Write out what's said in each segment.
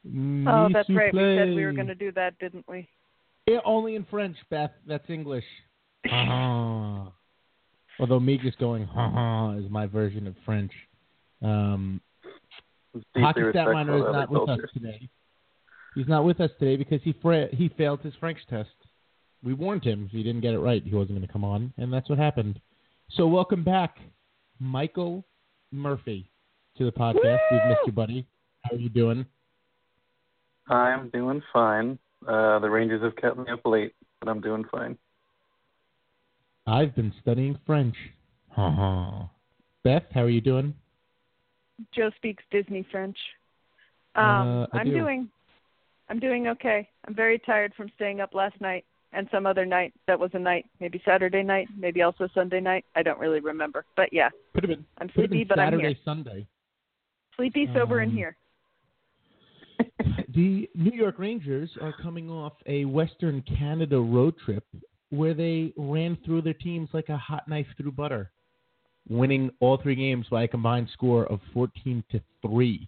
Oh, Me that's right. We said we were soufflé. going to do that, didn't we? Yeah, only in French, Beth. That's English. Ha-ha. Although me just going ha-ha is my version of French. Hockey Statminer is not with us today. He's not with us today because he failed his French test. We warned him if he didn't get it right, he wasn't going to come on, and that's what happened. So welcome back, Michael Murphy, to the podcast. Woo! We've missed you, buddy. How are you doing? I'm doing fine. The Rangers have kept me up late, but I'm doing fine. I've been studying French. Beth, how are you doing? Joe speaks Disney French. I'm doing okay. I'm very tired from staying up last night and some other night that was a night, maybe Saturday night, maybe also Sunday night. I don't really remember. But yeah, Could have been. I'm sleepy, but Saturday, I'm here. Sunday. Sleepy, sober, and here. The New York Rangers are coming off a Western Canada road trip where they ran through their teams like a hot knife through butter, winning all three games by a combined score of 14-3.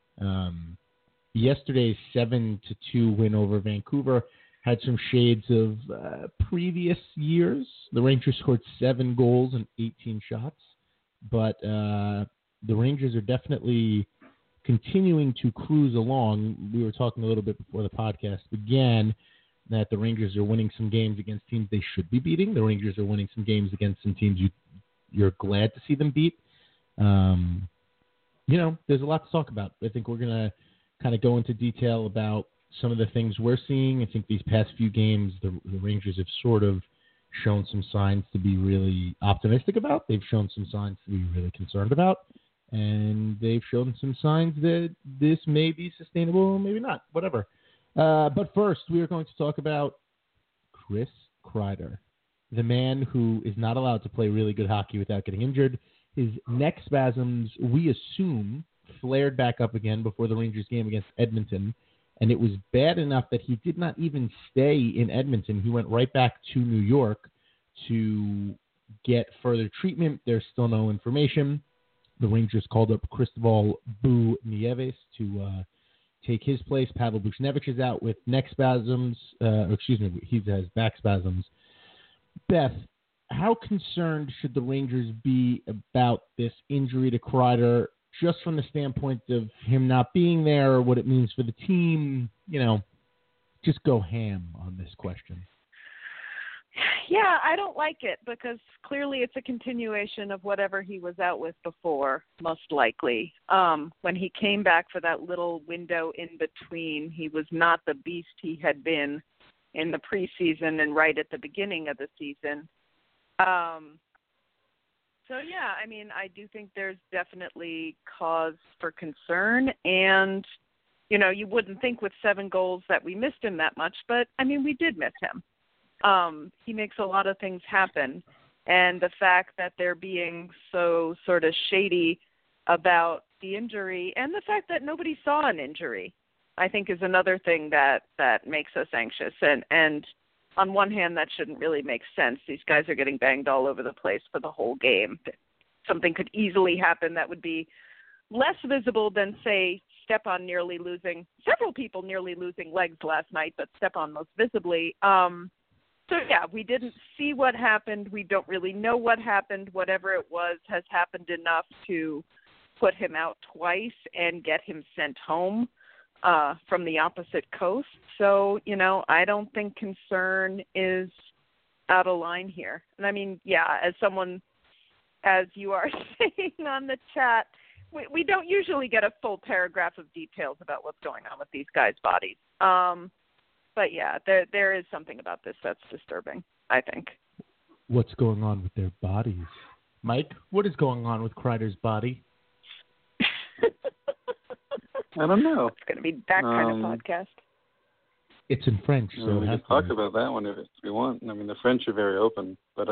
Yesterday's 7-2 win over Vancouver had some shades of previous years. The Rangers scored 7 goals and 18 shots, but the Rangers are definitely continuing to cruise along. We were talking a little bit before the podcast began that the Rangers are winning some games against teams they should be beating. The Rangers are winning some games against some teams you're glad to see them beat. There's a lot to talk about. I think we're going to kind of go into detail about some of the things we're seeing. I think these past few games, the Rangers have sort of shown some signs to be really optimistic about. They've shown some signs to be really concerned about. And they've shown some signs that this may be sustainable, maybe not, whatever. But first, we are going to talk about Chris Kreider, the man who is not allowed to play really good hockey without getting injured. His neck spasms, we assume, flared back up again before the Rangers game against Edmonton, and it was bad enough that he did not even stay in Edmonton. He went right back to New York to get further treatment. There's still no information. The Rangers called up Cristobal Boo Nieves to take his place. Pavel Buchnevich is out with neck spasms. He has back spasms. Beth, how concerned should the Rangers be about this injury to Kreider, just from the standpoint of him not being there, or what it means for the team? Just go ham on this question. Yeah, I don't like it because clearly it's a continuation of whatever he was out with before, most likely. When he came back for that little window in between, he was not the beast he had been in the preseason and right at the beginning of the season. I do think there's definitely cause for concern. And, you wouldn't think with 7 goals that we missed him that much, but, we did miss him. He makes a lot of things happen. And the fact that they're being so sort of shady about the injury and the fact that nobody saw an injury, I think is another thing that makes us anxious. And on one hand, that shouldn't really make sense. These guys are getting banged all over the place for the whole game. Something could easily happen that would be less visible than, say, Stepan several people nearly losing legs last night, but Stepan most visibly. We didn't see what happened. We don't really know what happened. Whatever it was has happened enough to put him out twice and get him sent home from the opposite coast. So, I don't think concern is out of line here. And as you are saying on the chat, we don't usually get a full paragraph of details about what's going on with these guys' bodies. But yeah, there is something about this that's disturbing, I think. What's going on with their bodies? Mike, what is going on with Kreider's body? I don't know. It's going to be that kind of podcast. It's in French, so we can talk about that one if we want. The French are very open, but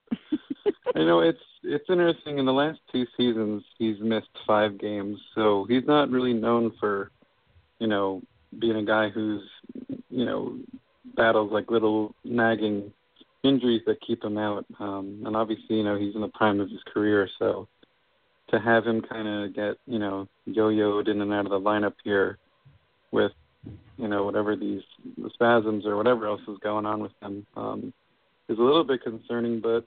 it's interesting. In the last 2 seasons, he's missed 5 games, so he's not really known for, being a guy who's, battles like little nagging injuries that keep him out. And obviously, he's in the prime of his career, so to have him kind of get, yo-yoed in and out of the lineup here with whatever the spasms or whatever else is going on with him is a little bit concerning. But,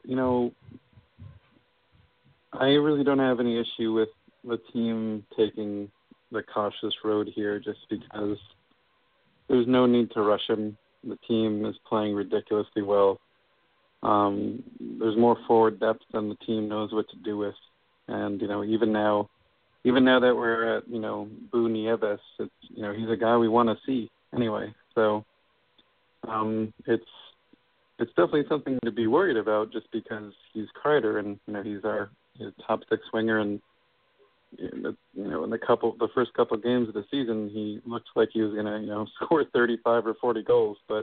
I really don't have any issue with the team taking the cautious road here just because there's no need to rush him. The team is playing ridiculously well. There's more forward depth than the team knows what to do with. And, even now that we're at, Boo Nieves, it's, he's a guy we want to see anyway. So it's definitely something to be worried about just because he's Kreider and, he's our top six winger. And, in the first couple of games of the season, he looked like he was going to, score 35 or 40 goals. But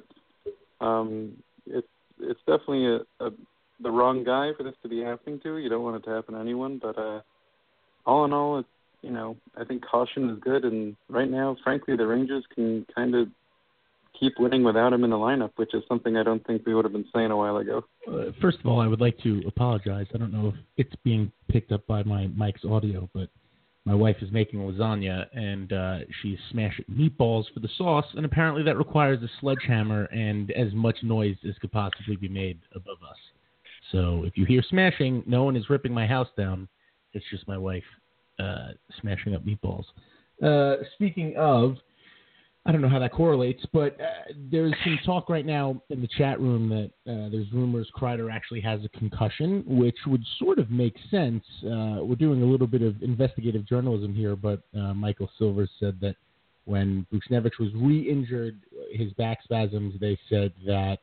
it's definitely the wrong guy for this to be happening to. You don't want it to happen to anyone. But all in all, it's, I think caution is good. And right now, frankly, the Rangers can kind of keep winning without him in the lineup, which is something I don't think we would have been saying a while ago. First of all, I would like to apologize. I don't know if it's being picked up by my mic's audio, but my wife is making lasagna, and she's smashing meatballs for the sauce, and apparently that requires a sledgehammer and as much noise as could possibly be made above us. So if you hear smashing, no one is ripping my house down. It's just my wife smashing up meatballs. Speaking of, I don't know how that correlates, but there's some talk right now in the chat room that there's rumors Kreider actually has a concussion, which would sort of make sense. We're doing a little bit of investigative journalism here, but Michael Silver said that when Buchnevich was re-injured, his back spasms, they said that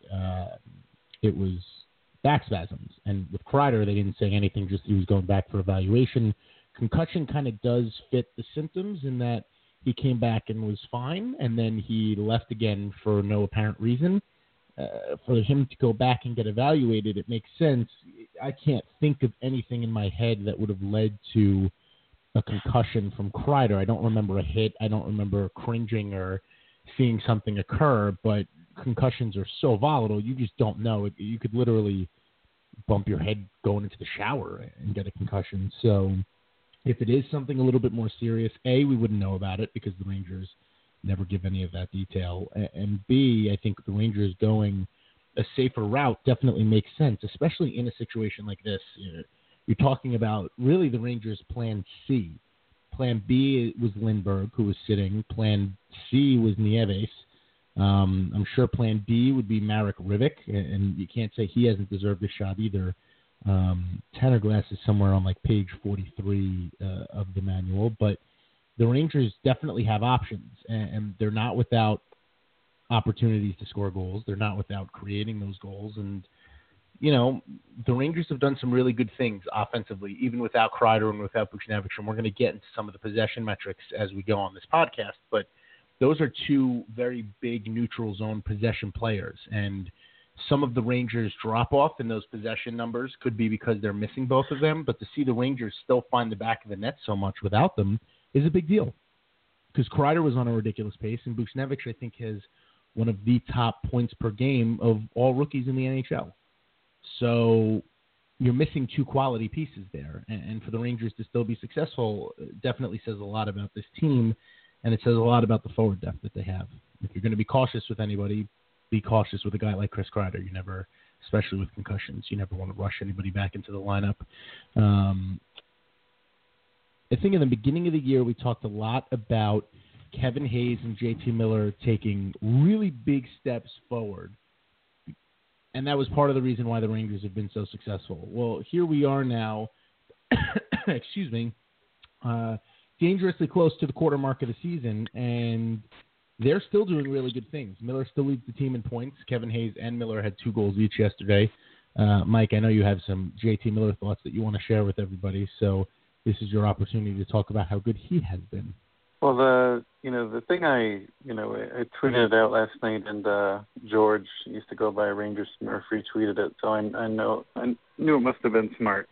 it was back spasms. And with Kreider, they didn't say anything, just he was going back for evaluation. Concussion kind of does fit the symptoms in that he came back and was fine, and then he left again for no apparent reason. For him to go back and get evaluated, it makes sense. I can't think of anything in my head that would have led to a concussion from Kreider. I don't remember a hit. I don't remember cringing or seeing something occur, but concussions are so volatile, you just don't know. You could literally bump your head going into the shower and get a concussion. So if it is something a little bit more serious, A, we wouldn't know about it because the Rangers never give any of that detail. And B, I think the Rangers going a safer route definitely makes sense, especially in a situation like this. You're talking about really the Rangers' plan C. Plan B was Lindbergh, who was sitting. Plan C was Nieves. I'm sure Plan D would be Marek Rivik, and you can't say he hasn't deserved a shot either. Tanner Glass is somewhere on like page 43 of the manual, but the Rangers definitely have options, and they're not without opportunities to score goals. They're not without creating those goals, and the Rangers have done some really good things offensively, even without Kreider and without Buchnevich, and we're going to get into some of the possession metrics as we go on this podcast, but those are two very big neutral zone possession players, and some of the Rangers' drop-off in those possession numbers could be because they're missing both of them, but to see the Rangers still find the back of the net so much without them is a big deal. Because Kreider was on a ridiculous pace, and Buchnevich, I think, has one of the top points per game of all rookies in the NHL. So you're missing two quality pieces there, and for the Rangers to still be successful definitely says a lot about this team, and it says a lot about the forward depth that they have. If you're going to be cautious with anybody, be cautious with a guy like Chris Kreider. You never, especially with concussions, you never want to rush anybody back into the lineup. I think in the beginning of the year, we talked a lot about Kevin Hayes and JT Miller taking really big steps forward. And that was part of the reason why the Rangers have been so successful. Well, here we are now, dangerously close to the quarter mark of the season, and they're still doing really good things. Miller still leads the team in points. Kevin Hayes and Miller had 2 goals each yesterday. Mike, I know you have some JT Miller thoughts that you want to share with everybody, so this is your opportunity to talk about how good he has been. Well, the thing I tweeted out last night, and George used to go by Rangers Smurf retweeted it, so I knew it must have been smart.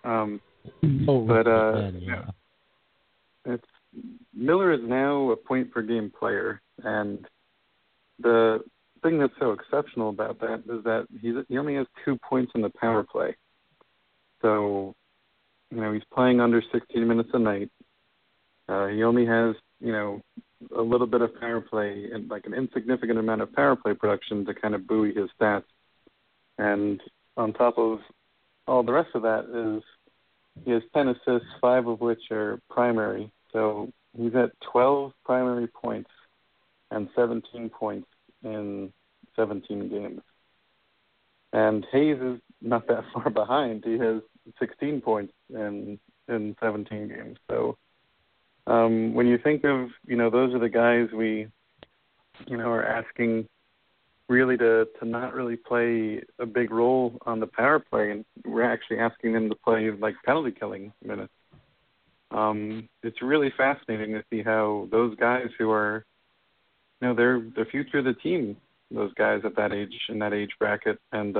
It's Miller is now a point per game player, and the thing that's so exceptional about that is that he only has 2 points in the power play. So, he's playing under 16 minutes a night. He only has, a little bit of power play and like an insignificant amount of power play production to kind of buoy his stats. And on top of all the rest of that is he has 10 assists, 5 of which are primary. So he's at 12 primary points and 17 points in 17 games. And Hayes is not that far behind. He has 16 points in 17 games. So when you think of, those are the guys we, are asking really to not really play a big role on the power play, and we're actually asking them to play like penalty killing minutes. It's really fascinating to see how those guys who are, they're the future of the team, those guys at that age, in that age bracket, and,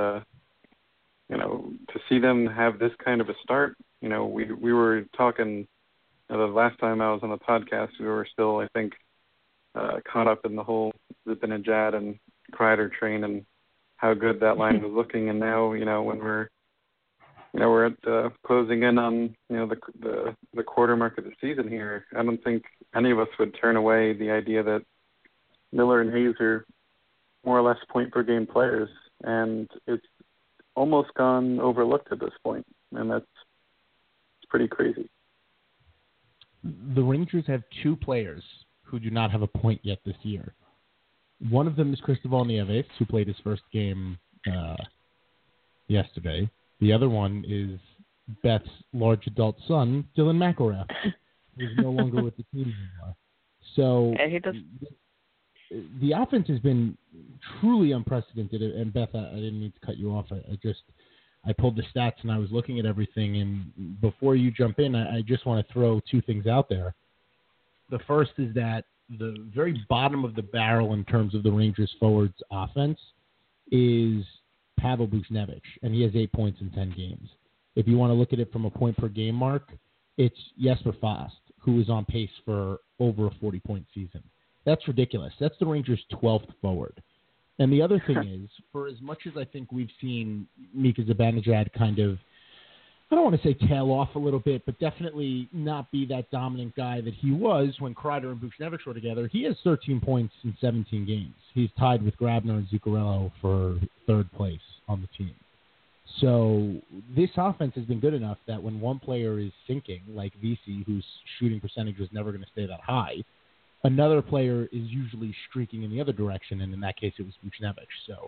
to see them have this kind of a start, we were talking the last time I was on the podcast, we were still, I think, caught up in the whole Zibanejad and Kreider train and how good that line was looking. And now, when we're at closing in on, the quarter mark of the season here, I don't think any of us would turn away the idea that Miller and Hayes are more or less point per game players. And it's almost gone overlooked at this point. And it's pretty crazy. The Rangers have 2 players who do not have a point yet this year. One of them is Cristobal Nieves, who played his first game yesterday. The other one is Beth's large adult son, Dylan McElrath, who's no longer with the team anymore. So the offense has been truly unprecedented. And Beth, I didn't mean to cut you off. I pulled the stats and I was looking at everything. And before you jump in, I just want to throw 2 things out there. The first is that the very bottom of the barrel in terms of the Rangers forwards offense is Pavel Buchnevich, and he has 8 points in 10 games. If you want to look at it from a point per game mark, it's Jesper Fast, who is on pace for over a 40-point season. That's ridiculous. That's the Rangers' 12th forward. And the other thing is, for as much as I think we've seen Mika Zibanejad kind of, I don't want to say tail off a little bit, but definitely not be that dominant guy that he was when Kreider and Buchnevich were together. He has 13 points in 17 games. He's tied with Grabner and Zuccarello for 3rd place on the team. So this offense has been good enough that when one player is sinking, like Vesey, whose shooting percentage was never going to stay that high, another player is usually streaking in the other direction, and in that case it was Buchnevich. So,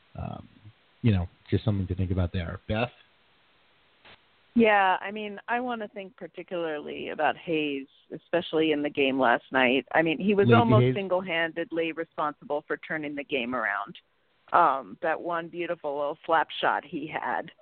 just something to think about there. Beth? Yeah, I want to think particularly about Hayes, especially in the game last night. He was almost Hayes. Single-handedly responsible for turning the game around. That one beautiful little slap shot he had.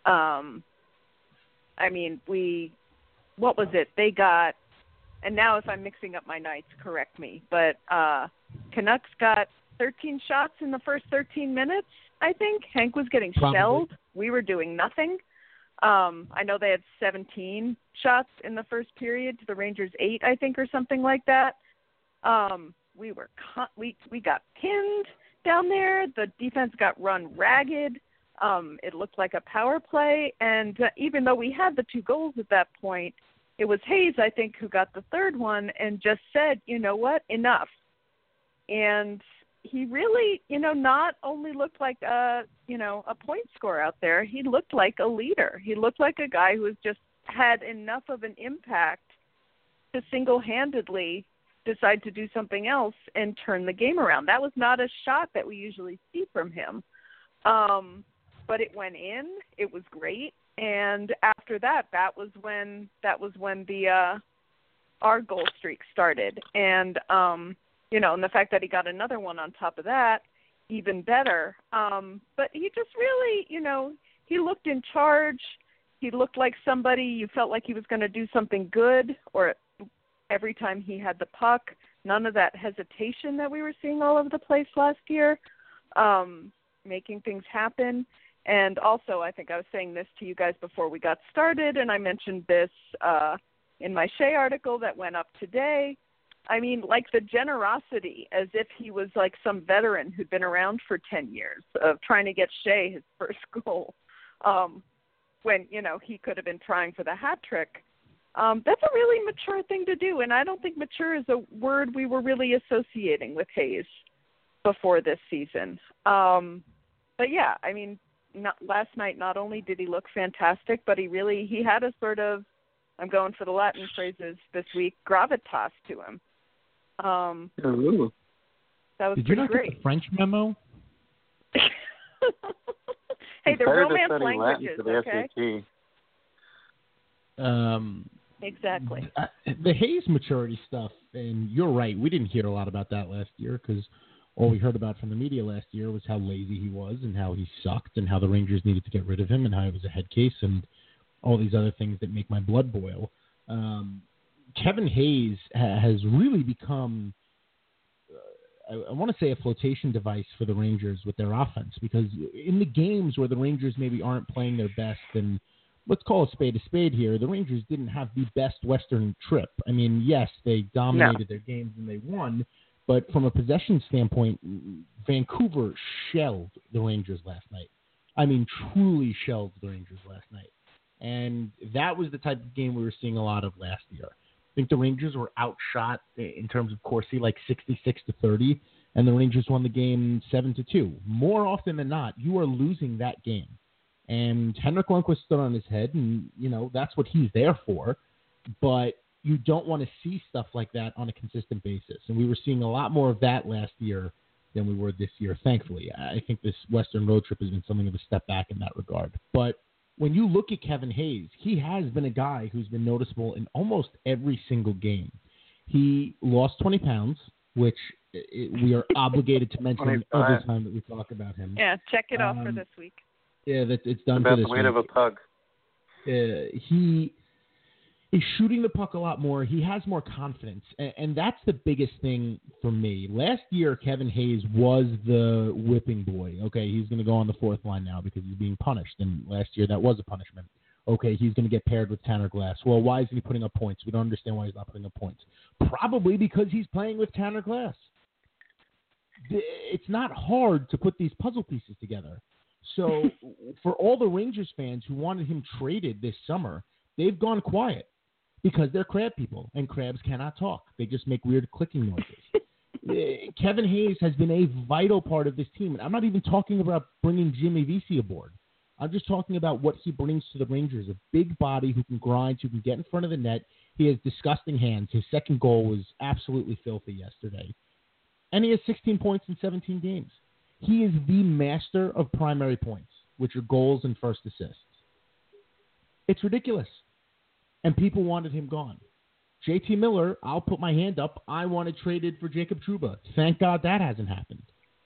What was it? They got, and now if I'm mixing up my nights, correct me, but Canucks got 13 shots in the first 13 minutes, I think. Hank was getting shelled. We were doing nothing. I know they had 17 shots in the first period to the Rangers 8, I think, or something like that. We got pinned down there. The defense got run ragged. It looked like a power play, and even though we had the 2 goals at that point, it was Hayes, I think, who got the 3rd one and just said, you know what, enough. And he really, not only looked like a point scorer out there, he looked like a leader. He looked like a guy who has just had enough of an impact to single-handedly decide to do something else and turn the game around. That was not a shot that we usually see from him. But it went in. It was great. And after that was when the our goal streak started. And and the fact that he got another one on top of that, even better. But he just really, he looked in charge. He looked like somebody you felt like he was going to do something good, or every time he had the puck, none of that hesitation that we were seeing all over the place last year, making things happen. And also, I think I was saying this to you guys before we got started, and I mentioned this in my Shea article that went up today. Like the generosity, as if he was like some veteran who'd been around for 10 years of trying to get Shea his first goal when, he could have been trying for the hat trick. That's a really mature thing to do, and I don't think mature is a word we were really associating with Hayes before this season. But yeah, I mean, last night not only did he look fantastic, but he had a sort of, I'm going for the Latin phrases this week, gravitas to him. Ooh. That was Did pretty you not great. get the French memo? Hey, they're Tired of romance studying Latin languages, for the okay? SAT. Exactly. The Hayes maturity stuff, and you're right, we didn't hear a lot about that last year because all we heard about from the media last year was how lazy he was and how he sucked and how the Rangers needed to get rid of him and how he was a head case and all these other things that make my blood boil. Kevin Hayes has really become, I want to say, a flotation device for the Rangers with their offense, because in the games where the Rangers maybe aren't playing their best, and let's call a spade here, the Rangers didn't have the best Western trip. I mean, yes, they dominated their games and they won, but from a possession standpoint, Vancouver shelled the Rangers last night. I mean, truly shelled the Rangers last night. And that was the type of game we were seeing a lot of last year. I think the Rangers were outshot in terms of Corsi, like 66-30, and the Rangers won the game 7-2. More often than not, you are losing that game. And Henrik Lundqvist stood on his head, and, you know, that's what he's there for. But you don't want to see stuff like that on a consistent basis. And we were seeing a lot more of that last year than we were this year, thankfully. I think this Western road trip has been something of a step back in that regard. But when you look at Kevin Hayes, he has been a guy who's been noticeable in almost every single game. He lost 20 pounds, which we are obligated to mention every time that we talk about him. Yeah, check it off for this week. Yeah, it's done About for this the weight week. of a pug. He is shooting the puck a lot more. He has more confidence, and that's the biggest thing for me. Last year, Kevin Hayes was the whipping boy. Okay, he's going to go on the fourth line now because he's being punished, and last year that was a punishment. Okay, he's going to get paired with Tanner Glass. Well, why isn't he putting up points? We don't understand why he's not putting up points. Probably because he's playing with Tanner Glass. It's not hard to put these puzzle pieces together. So for all the Rangers fans who wanted him traded this summer, they've gone quiet because they're crab people, and crabs cannot talk. They just make weird clicking noises. Kevin Hayes has been a vital part of this team. And I'm not even talking about bringing Jimmy Vesey aboard. I'm just talking about what he brings to the Rangers, a big body who can grind, who can get in front of the net. He has disgusting hands. His second goal was absolutely filthy yesterday. And he has 16 points in 17 games. He is the master of primary points, which are goals and first assists. It's ridiculous. And people wanted him gone. JT Miller, I'll put my hand up. I wanted traded for Jacob Trouba. Thank God that hasn't happened.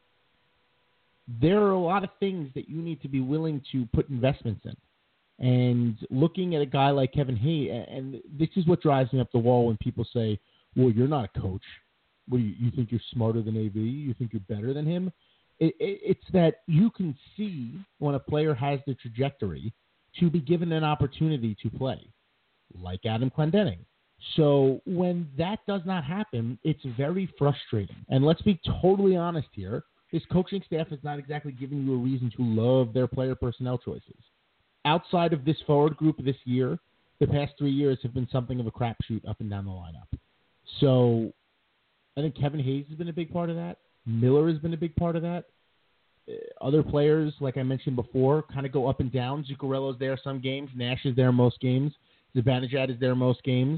There are a lot of things that you need to be willing to put investments in. And looking at a guy like Kevin Hayes, and this is what drives me up the wall when people say, well, you're not a coach. What, you think you're smarter than AV? You think you're better than him? It's that you can see when a player has the trajectory to be given an opportunity to play, like Adam Clendening. So when that does not happen, it's very frustrating. And let's be totally honest here. This coaching staff is not exactly giving you a reason to love their player personnel choices. Outside of this forward group this year, the past 3 years have been something of a crapshoot up and down the lineup. So I think Kevin Hayes has been a big part of that. Miller has been a big part of that. Other players, like I mentioned before, kind of go up and down. Zuccarello's there some games. Nash is there most games. Zibanejad is there most games.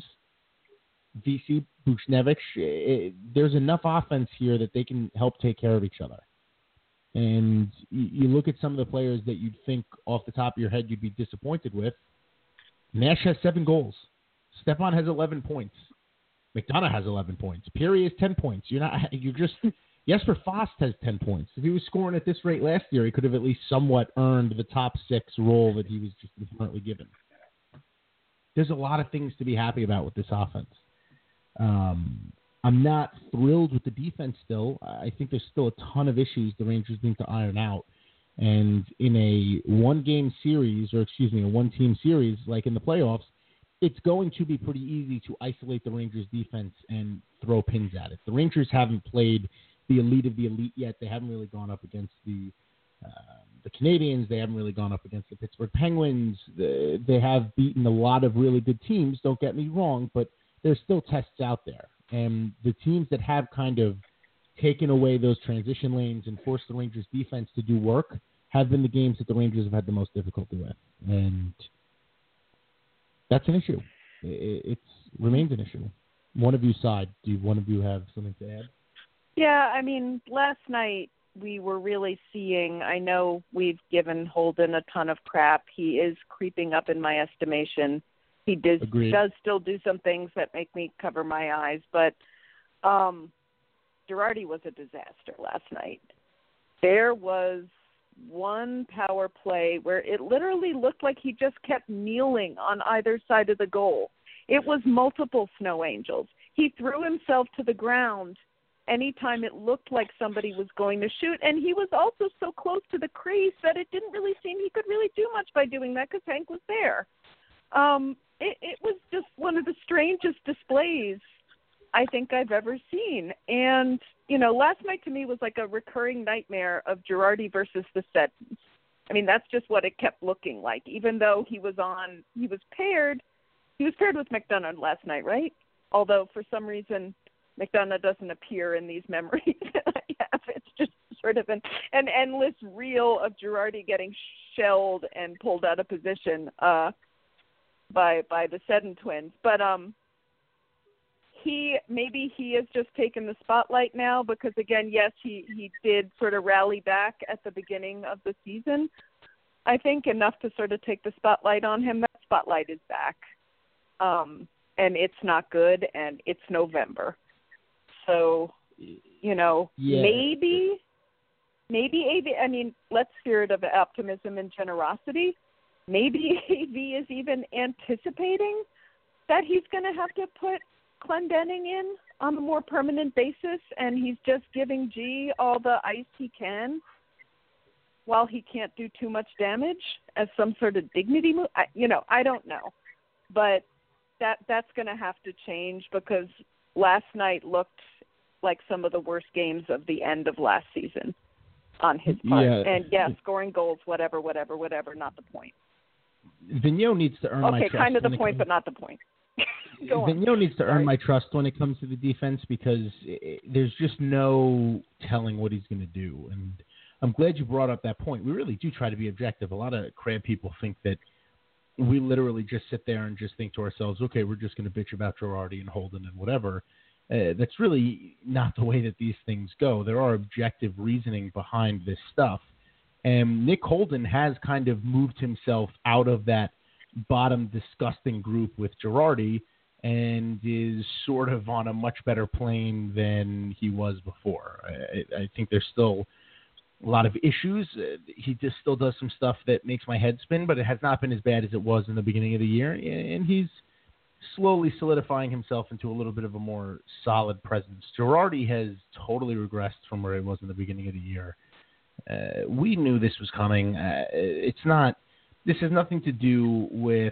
VC, Buchnevich. There's enough offense here that they can help take care of each other. And you look at some of the players that you'd think off the top of your head you'd be disappointed with. Nash has 7 goals. Stepan has 11 points. McDonough has 11 points. Peary has 10 points. Jesper Fast has 10 points. If he was scoring at this rate last year, he could have at least somewhat earned the top 6 role that he was just currently given. There's a lot of things to be happy about with this offense. I'm not thrilled with the defense still. I think there's still a ton of issues the Rangers need to iron out. And in a one-team series, like in the playoffs, it's going to be pretty easy to isolate the Rangers' defense and throw pins at it. The Rangers haven't played the elite of the elite yet. They haven't really gone up against the the Canadiens. They haven't really gone up against the Pittsburgh Penguins. They have beaten a lot of really good teams, don't get me wrong, but there's still tests out there. And the teams that have kind of taken away those transition lanes and forced the Rangers defense to do work have been the games that the Rangers have had the most difficulty with. And that's an issue. It remains an issue. One of you side. Do one of you have something to add? Yeah, I mean, last night we were really seeing, I know we've given Holden a ton of crap. He is creeping up in my estimation. He does still do some things that make me cover my eyes, but Girardi was a disaster last night. There was one power play where it literally looked like he just kept kneeling on either side of the goal. It was multiple snow angels. He threw himself to the ground anytime it looked like somebody was going to shoot, and he was also so close to the crease that it didn't really seem he could really do much by doing that because Hank was there. It was just one of the strangest displays I think I've ever seen. And, you know, last night to me was like a recurring nightmare of Girardi versus the Settons. I mean, that's just what it kept looking like, even though he was paired with McDonough last night, right? Although for some reason McDonough doesn't appear in these memories that I have. It's just sort of an endless reel of Girardi getting shelled and pulled out of position by the Seddon twins. But he has just taken the spotlight now because, again, yes, he did sort of rally back at the beginning of the season. I think enough to sort of take the spotlight on him. That spotlight is back. And it's not good, and it's November. So, you know, maybe AV, I mean, let's spirit of optimism and generosity. Maybe AV is even anticipating that he's going to have to put Clendening in on a more permanent basis, and he's just giving G all the ice he can while he can't do too much damage as some sort of dignity move. I don't know. But that's going to have to change because last night looked like some of the worst games of the end of last season on his part. Yeah. And, scoring goals, whatever, not the point. Vigneault needs to earn my trust. Okay, kind of the point, but not the point. Vigneault needs to earn my trust when it comes to the defense because there's just no telling what he's going to do. And I'm glad you brought up that point. We really do try to be objective. A lot of crab people think that we literally just sit there and just think to ourselves, okay, we're just going to bitch about Girardi and Holden and whatever. That's really not the way that these things go. There are objective reasoning behind this stuff. And Nick Holden has kind of moved himself out of that bottom disgusting group with Girardi and is sort of on a much better plane than he was before. I think there's still a lot of issues. He just still does some stuff that makes my head spin, but it has not been as bad as it was in the beginning of the year. And he's slowly solidifying himself into a little bit of a more solid presence. Girardi has totally regressed from where he was in the beginning of the year. We knew this was coming. This has nothing to do with,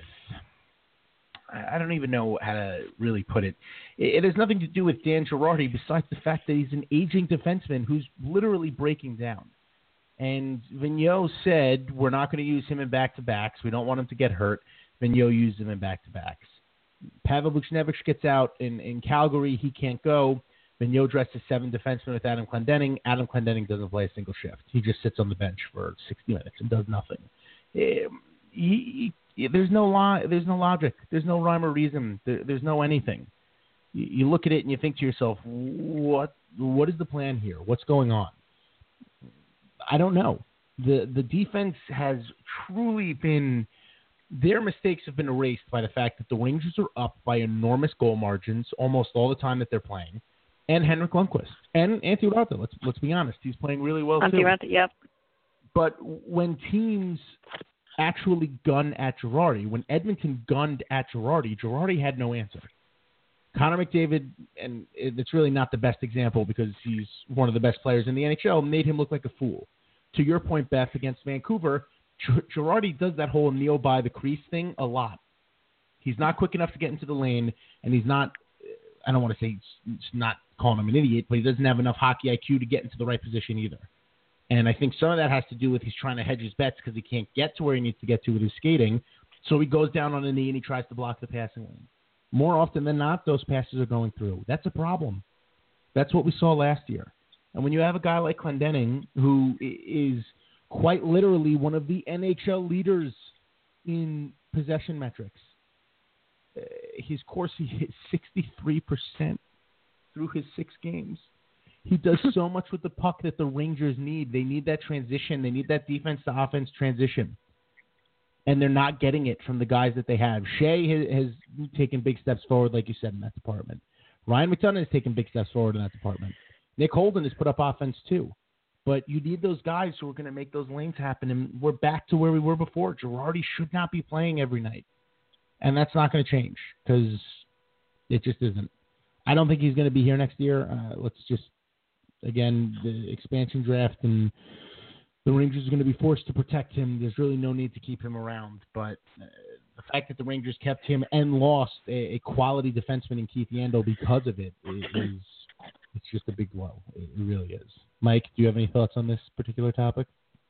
I don't even know how to really put it. It has nothing to do with Dan Girardi besides the fact that he's an aging defenseman who's literally breaking down. And Vigneault said, we're not going to use him in back-to-backs. We don't want him to get hurt. Vigneault used him in back-to-backs. Pavel Buchnevich gets out in Calgary. He can't go. Vigneault dresses 7 defensemen with Adam Clendening. Adam Clendening doesn't play a single shift. He just sits on the bench for 60 minutes and does nothing. There's no logic. There's no rhyme or reason. There's no anything. You look at it and you think to yourself, what is the plan here? What's going on? I don't know. The defense has truly been – their mistakes have been erased by the fact that the Rangers are up by enormous goal margins almost all the time that they're playing. And Henrik Lundqvist. And Antti Raanta. Let's be honest. He's playing really well, too. Antti Raanta, yep. But when teams actually gun at Girardi, when Edmonton gunned at Girardi had no answer. Connor McDavid, and it's really not the best example because he's one of the best players in the NHL, made him look like a fool. To your point, Beth, against Vancouver, Girardi does that whole kneel by the crease thing a lot. He's not quick enough to get into the lane, and he's not, I don't want to say he's not calling him an idiot, but he doesn't have enough hockey IQ to get into the right position either. And I think some of that has to do with he's trying to hedge his bets because he can't get to where he needs to get to with his skating. So he goes down on a knee and he tries to block the passing lane. More often than not, those passes are going through. That's a problem. That's what we saw last year. And when you have a guy like Clendening, who is quite literally one of the NHL leaders in possession metrics, his Corsi hit 63% through his 6 games. He does so much with the puck that the Rangers need. They need that transition. They need that defense to offense transition. And they're not getting it from the guys that they have. Shea has taken big steps forward, like you said, in that department. Ryan McDonough has taken big steps forward in that department. Nick Holden has put up offense too. But you need those guys who are going to make those lanes happen. And we're back to where we were before. Girardi should not be playing every night. And that's not going to change because it just isn't. I don't think he's going to be here next year. Let's just, again, the expansion draft and the Rangers are going to be forced to protect him. There's really no need to keep him around. But the fact that the Rangers kept him and lost a quality defenseman in Keith Yandel because of it is it's just a big blow. It really is. Mike, do you have any thoughts on this particular topic?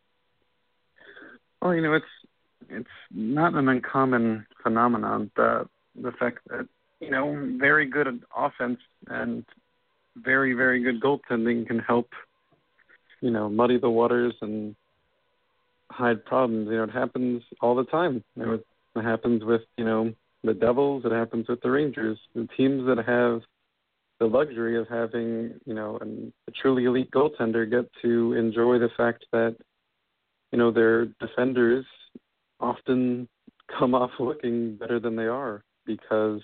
Well, it's not an uncommon phenomenon, the fact that, very good offense and very, very good goaltending can help, muddy the waters and hide problems. It happens all the time. It happens with, the Devils. It happens with the Rangers. The teams that have the luxury of having, a truly elite goaltender get to enjoy the fact that, their defenders often come off looking better than they are because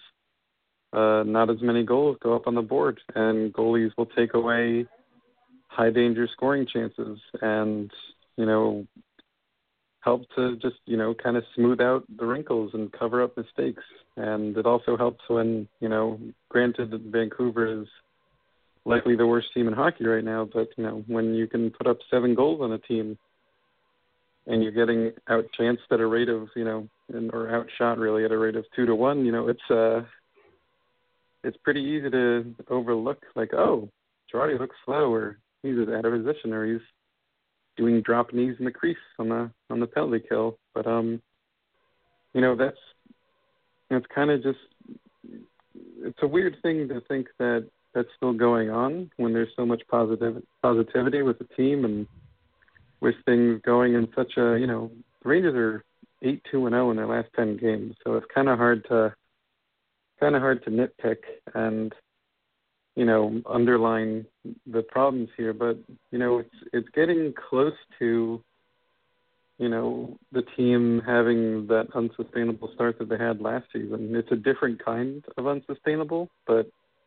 not as many goals go up on the board, and goalies will take away high danger scoring chances and, help to just, kind of smooth out the wrinkles and cover up mistakes. And it also helps when, granted that Vancouver is likely the worst team in hockey right now, but, when you can put up 7 goals on a team and you're getting outchanced at a rate of, or outshot really at a rate of 2-1, it's pretty easy to overlook, like, oh, Girardi looks slow, or he's out of position, or he's doing drop knees in the crease on the penalty kill. But that's kind of just, it's a weird thing to think that that's still going on when there's so much positivity with the team and with things going in such a, the Rangers are 8-2-0 in their last 10 games, so it's kind of hard to nitpick and, underline the problems here. But, it's getting close to, the team having that unsustainable start that they had last season. It's a different kind of unsustainable, but,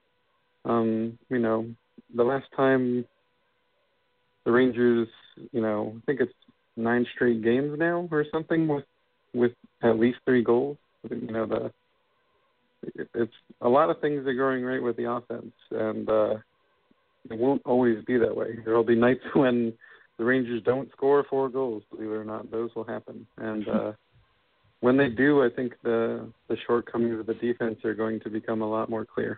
the last time the Rangers, I think it's 9 straight games now or something with at least 3 goals. It's a lot of things are going right with the offense, and it won't always be that way. There will be nights when the Rangers don't score 4 goals, believe it or not. Those will happen. And when they do, I think the shortcomings of the defense are going to become a lot more clear.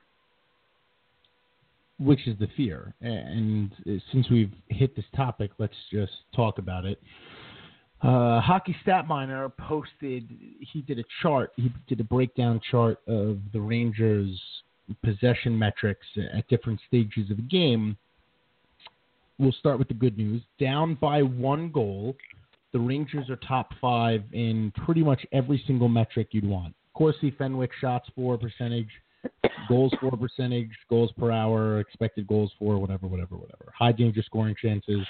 Which is the fear. And since we've hit this topic, let's just talk about it. Hockey Stat Miner posted, he did a breakdown chart of the Rangers' possession metrics at different stages of the game. We'll start with the good news. Down by 1 goal, the Rangers are top 5 in pretty much every single metric you'd want. Corsi, Fenwick, shots for percentage, goals for percentage, goals per hour, expected goals for, whatever. High danger scoring chances.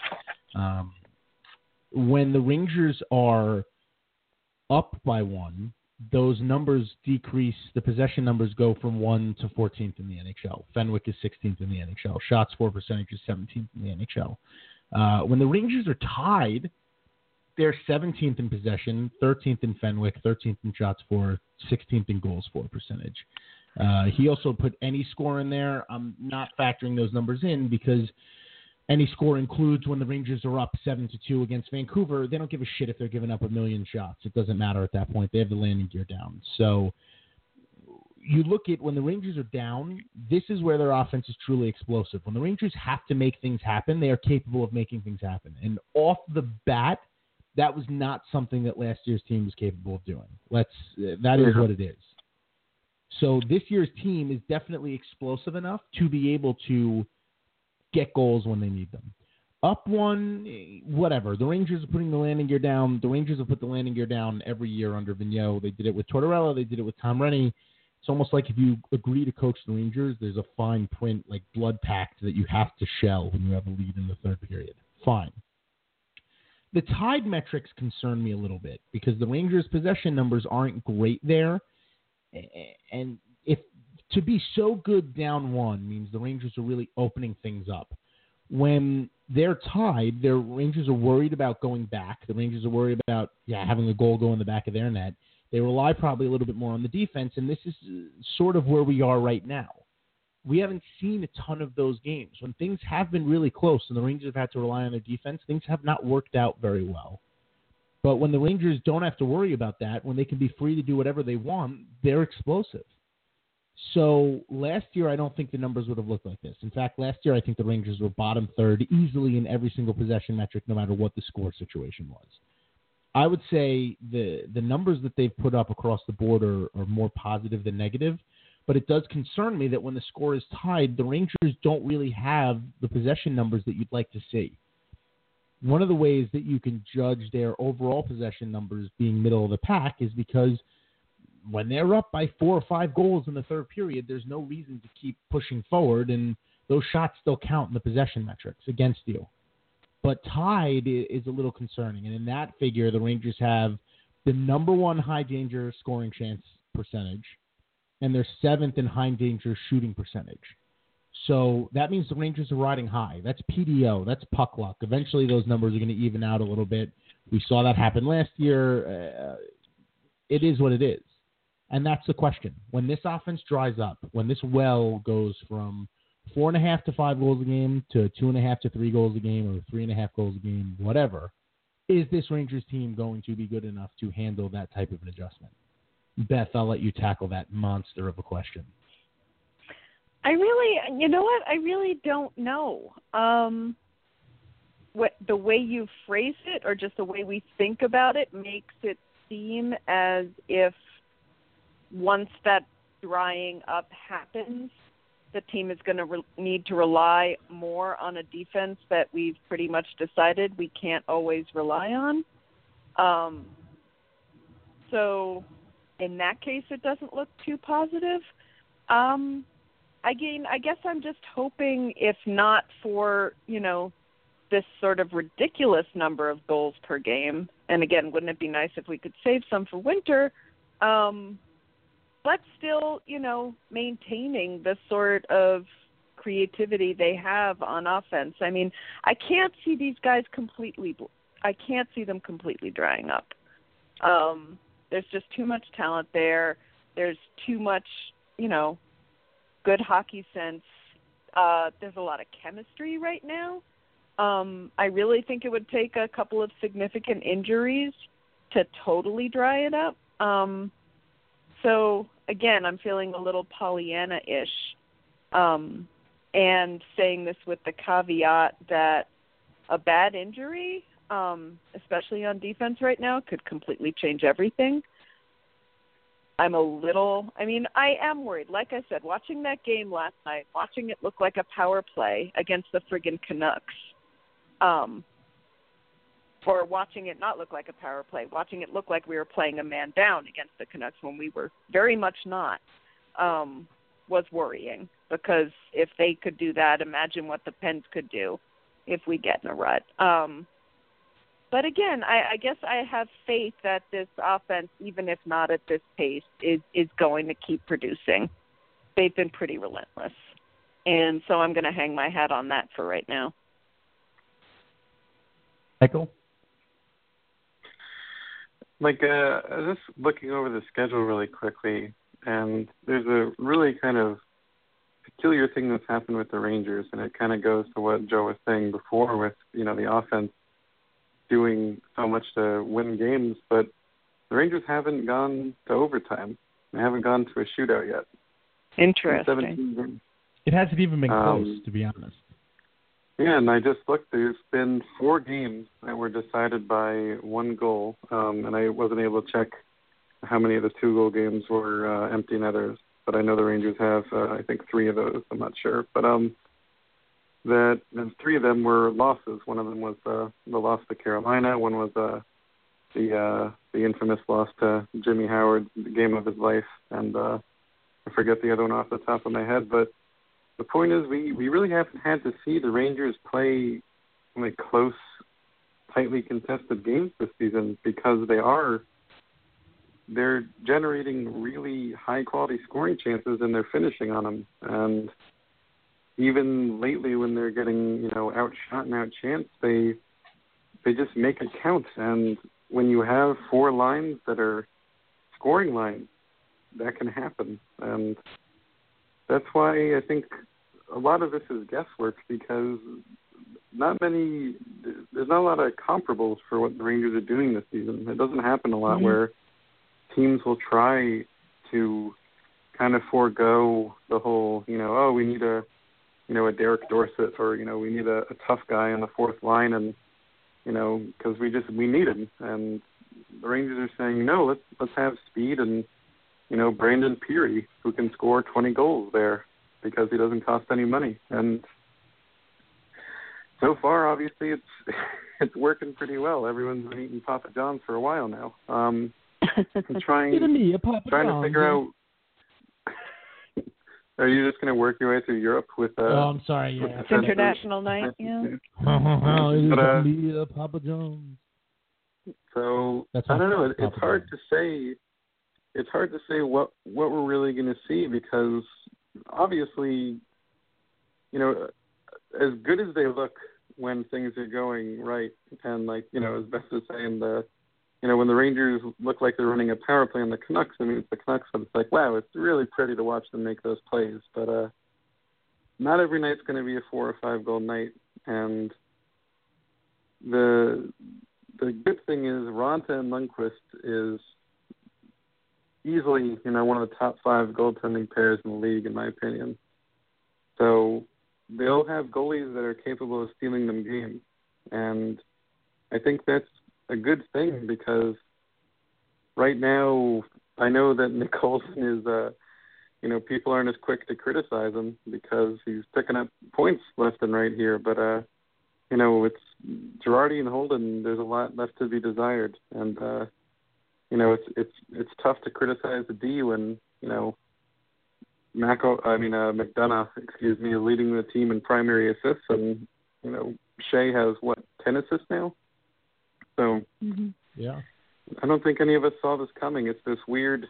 When the Rangers are up by 1, those numbers decrease. The possession numbers go from 1 to 14th in the NHL. Fenwick is 16th in the NHL. Shots for percentage is 17th in the NHL. When the Rangers are tied, they're 17th in possession, 13th in Fenwick, 13th in shots for, 16th in goals for percentage. He also put any score in there. I'm not factoring those numbers in because any score includes when the Rangers are up 7-2 against Vancouver. They don't give a shit if they're giving up 1 million shots. It doesn't matter at that point. They have the landing gear down. So you look at when the Rangers are down, this is where their offense is truly explosive. When the Rangers have to make things happen, they are capable of making things happen. And off the bat, that was not something that last year's team was capable of doing. That is what it is. So this year's team is definitely explosive enough to be able to get goals when they need them. Up one, whatever. The Rangers are putting the landing gear down. The Rangers have put the landing gear down every year under Vigneault. They did it with Tortorella. They did it with Tom Renney. It's almost like if you agree to coach the Rangers, there's a fine print, like blood pact, that you have to shell when you have a lead in the third period. Fine. The Tide metrics concern me a little bit because the Rangers' possession numbers aren't great there. And if to be so good down one means the Rangers are really opening things up. When they're tied, the Rangers are worried about going back. The Rangers are worried about having a goal go in the back of their net. They rely probably a little bit more on the defense, and this is sort of where we are right now. We haven't seen a ton of those games. When things have been really close and the Rangers have had to rely on their defense, things have not worked out very well. But when the Rangers don't have to worry about that, when they can be free to do whatever they want, they're explosive. So last year, I don't think the numbers would have looked like this. In fact, last year, I think the Rangers were bottom third easily in every single possession metric, no matter what the score situation was. I would say the numbers that they've put up across the board are more positive than negative, but it does concern me that when the score is tied, the Rangers don't really have the possession numbers that you'd like to see. One of the ways that you can judge their overall possession numbers being middle of the pack is because when they're up by 4 or 5 goals in the third period, there's no reason to keep pushing forward, and those shots still count in the possession metrics against you. But tied is a little concerning. And in that figure, the Rangers have the number 1 high danger scoring chance percentage, and they're 7th in high danger shooting percentage. So that means the Rangers are riding high. That's PDO. That's puck luck. Eventually those numbers are going to even out a little bit. We saw that happen last year. It is what it is. And that's the question. When this offense dries up, when this well goes from 4.5 to 5 goals a game to 2.5 to 3 goals a game or 3.5 goals a game, whatever, is this Rangers team going to be good enough to handle that type of an adjustment? Beth, I'll let you tackle that monster of a question. You know what? I really don't know. What the way you phrase it, or just the way we think about it, makes it seem as if once that drying up happens, the team is going to need to rely more on a defense that we've pretty much decided we can't always rely on. So in that case, it doesn't look too positive. Again, I guess I'm just hoping, if not for, this sort of ridiculous number of goals per game, and again, wouldn't it be nice if we could save some for winter, but still, maintaining the sort of creativity they have on offense. I mean, I can't see these guys I can't see them completely drying up. There's just too much talent there. There's too much, good hockey sense. There's a lot of chemistry right now. I really think it would take a couple of significant injuries to totally dry it up. So, again, I'm feeling a little Pollyanna-ish, and saying this with the caveat that a bad injury, especially on defense right now, could completely change everything. I am worried. Like I said, watching that game last night, watching it look like a power play against the friggin' Canucks, or watching it not look like a power play, watching it look like we were playing a man down against the Canucks when we were very much not, was worrying. Because if they could do that, imagine what the Pens could do if we get in a rut. But again, I guess I have faith that this offense, even if not at this pace, is going to keep producing. They've been pretty relentless. And so I'm going to hang my hat on that for right now. Michael? I was just looking over the schedule really quickly, and there's a really kind of peculiar thing that's happened with the Rangers, and it kind of goes to what Joe was saying before with, the offense doing so much to win games, but the Rangers haven't gone to overtime. They haven't gone to a shootout yet. Interesting. 17 games. It hasn't even been close, to be honest. Yeah, and I just looked. There's been 4 games that were decided by 1 goal, and I wasn't able to check how many of the 2-goal games were empty netters. But I know the Rangers have, I think, 3 of those. I'm not sure, but that and 3 of them were losses. One of them was the loss to Carolina. One was the infamous loss to Jimmy Howard, the game of his life, and I forget the other one off the top of my head. But the point is, we really haven't had to see the Rangers play like close, tightly contested games this season because they're generating really high quality scoring chances and they're finishing on them. And even lately, when they're getting outshot and outchanced, they just make it count. And when you have 4 lines that are scoring lines, that can happen. And that's why I think a lot of this is guesswork because there's not a lot of comparables for what the Rangers are doing this season. It doesn't happen a lot where teams will try to kind of forego the whole, we need a Derek Dorsett or, we need a tough guy on the 4th line and, because we need him. And the Rangers are saying, no, let's have speed and, Brandon Peary, who can score 20 goals there because he doesn't cost any money. And so far, obviously, it's working pretty well. Everyone's been eating Papa John's for a while now. I'm trying to figure out. Are you just going to work your way through Europe with? I'm sorry. Yeah, it's International Night. Yeah. Me a Papa John's. So I don't know. It's hard to say. It's hard to say what we're really going to see because obviously, as good as they look when things are going right, and as best as saying when the Rangers look like they're running a power play on the Canucks, I mean, it's the Canucks, but it's like, wow, it's really pretty to watch them make those plays. But not every night's going to be a 4 or 5 goal night. And the good thing is Raanta and Lundqvist is easily, one of the top 5 goaltending pairs in the league, in my opinion. So they'll have goalies that are capable of stealing them games. And I think that's a good thing because right now I know that Nick Olson is, people aren't as quick to criticize him because he's picking up points left and right here. But, it's Girardi and Holden. There's a lot left to be desired. And, it's tough to criticize the D when, McDonough, leading the team in primary assists, and Shea has 10 assists now. So, yeah, I don't think any of us saw this coming. It's this weird,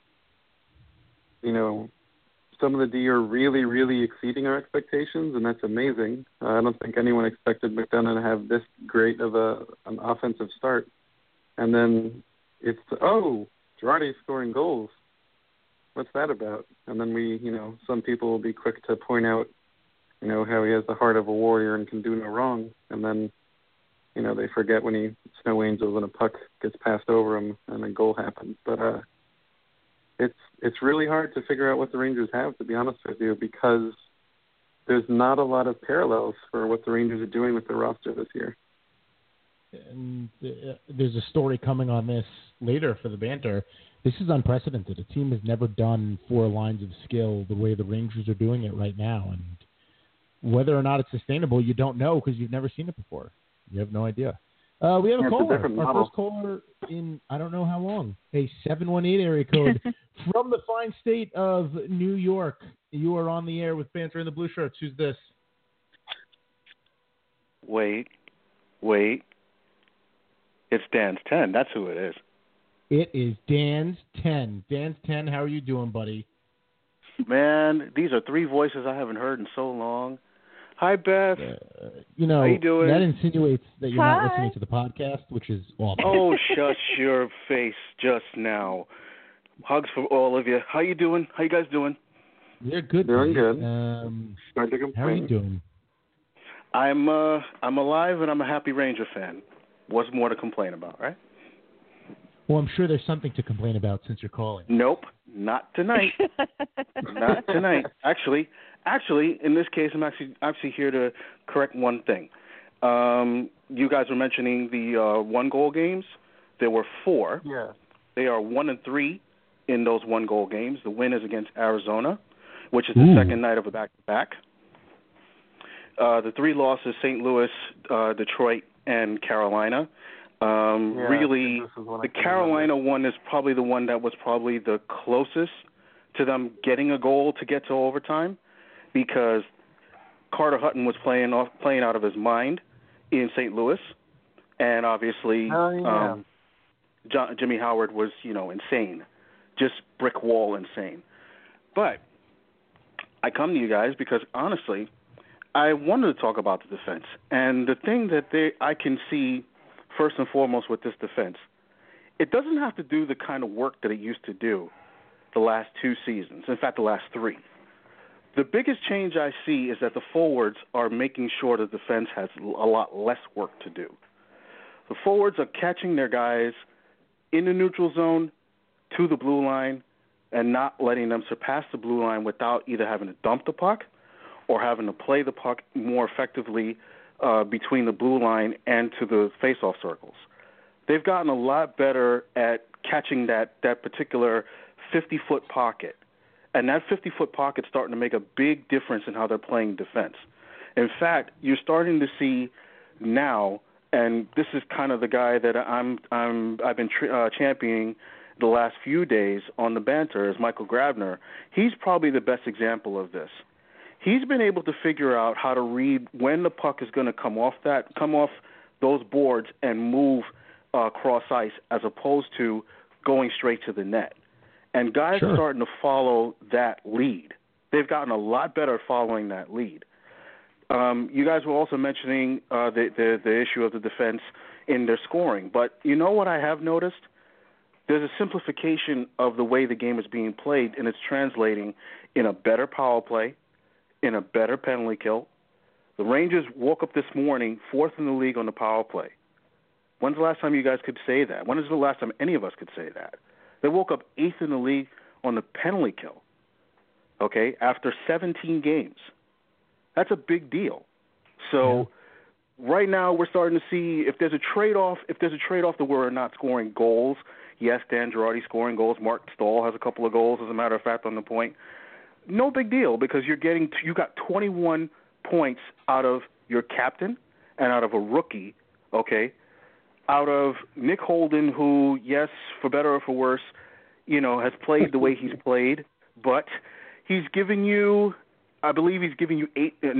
some of the D are really, really exceeding our expectations, and that's amazing. I don't think anyone expected McDonough to have this great of an offensive start, and then it's Girardi's scoring goals. What's that about? And then some people will be quick to point out, how he has the heart of a warrior and can do no wrong. And then, they forget when he snow angels and a puck gets passed over him and a goal happens. But it's really hard to figure out what the Rangers have, to be honest with you, because there's not a lot of parallels for what the Rangers are doing with their roster this year. And there's a story coming on this later for the banter. This is unprecedented. A team has never done 4 lines of skill the way the Rangers are doing it right now. And whether or not it's sustainable, you don't know because you've never seen it before. You have no idea. We have a caller. Our first caller in I don't know how long. A 718 area code from the fine state of New York. You are on the air with Banter and the Blue Shirts. Who's this? Wait. It's Dan's 10. That's who it is. It is Dan's 10. Dan's 10, how are you doing, buddy? Man, these are 3 voices I haven't heard in so long. Hi, Beth. How you doing? That insinuates that you're not listening to the podcast, which is awful. Oh, shut your face just now. Hugs for all of you. How you doing? How you guys doing? They're good. Doing good. How are you doing? I'm alive and I'm a happy Ranger fan. What's more to complain about, right? Well, I'm sure there's something to complain about since you're calling. Nope, not tonight. Not tonight. Actually, in this case, I'm actually here to correct one thing. You guys were mentioning the one-goal games. There were 4. Yeah. They are 1-3 in those one-goal games. The win is against Arizona, which is the second night of a back-to-back. The 3 losses: St. Louis, Detroit, and Carolina. Really, the Carolina one is probably the one that was probably the closest to them getting a goal to get to overtime, because Carter Hutton was playing out of his mind in St. Louis, and obviously Jimmy Howard was, insane, just brick wall insane. But I come to you guys because honestly, I wanted to talk about the defense, and the thing that I can see first and foremost with this defense, it doesn't have to do the kind of work that it used to do the last 2 seasons. In fact, the last 3. The biggest change I see is that the forwards are making sure the defense has a lot less work to do. The forwards are catching their guys in the neutral zone to the blue line and not letting them surpass the blue line without either having to dump the puck or having to play the puck more effectively between the blue line and to the face-off circles. They've gotten a lot better at catching that particular 50-foot pocket. And that 50-foot pocket's starting to make a big difference in how they're playing defense. In fact, you're starting to see now, and this is kind of the guy that I've been championing the last few days on the banter, is Michael Grabner. He's probably the best example of this. He's been able to figure out how to read when the puck is going to come off those boards and move cross ice, as opposed to going straight to the net. And guys are starting to follow that lead. They've gotten a lot better at following that lead. You guys were also mentioning the issue of the defense in their scoring. But you know what I have noticed? There's a simplification of the way the game is being played, and it's translating in a better power play, in a better penalty kill. The Rangers woke up this morning 4th in the league on the power play. When's the last time you guys could say that? When is the last time any of us could say that? They woke up 8th in the league on the penalty kill, after 17 games. That's a big deal. So right now we're starting to see if there's a trade-off that we're not scoring goals. Yes, Dan Girardi scoring goals. Mark Stahl has a couple of goals, as a matter of fact, on the point. No big deal, because you got 21 points out of your captain and out of a rookie, out of Nick Holden, who, yes, for better or for worse, has played the way he's played, but he's giving you, I believe he's giving you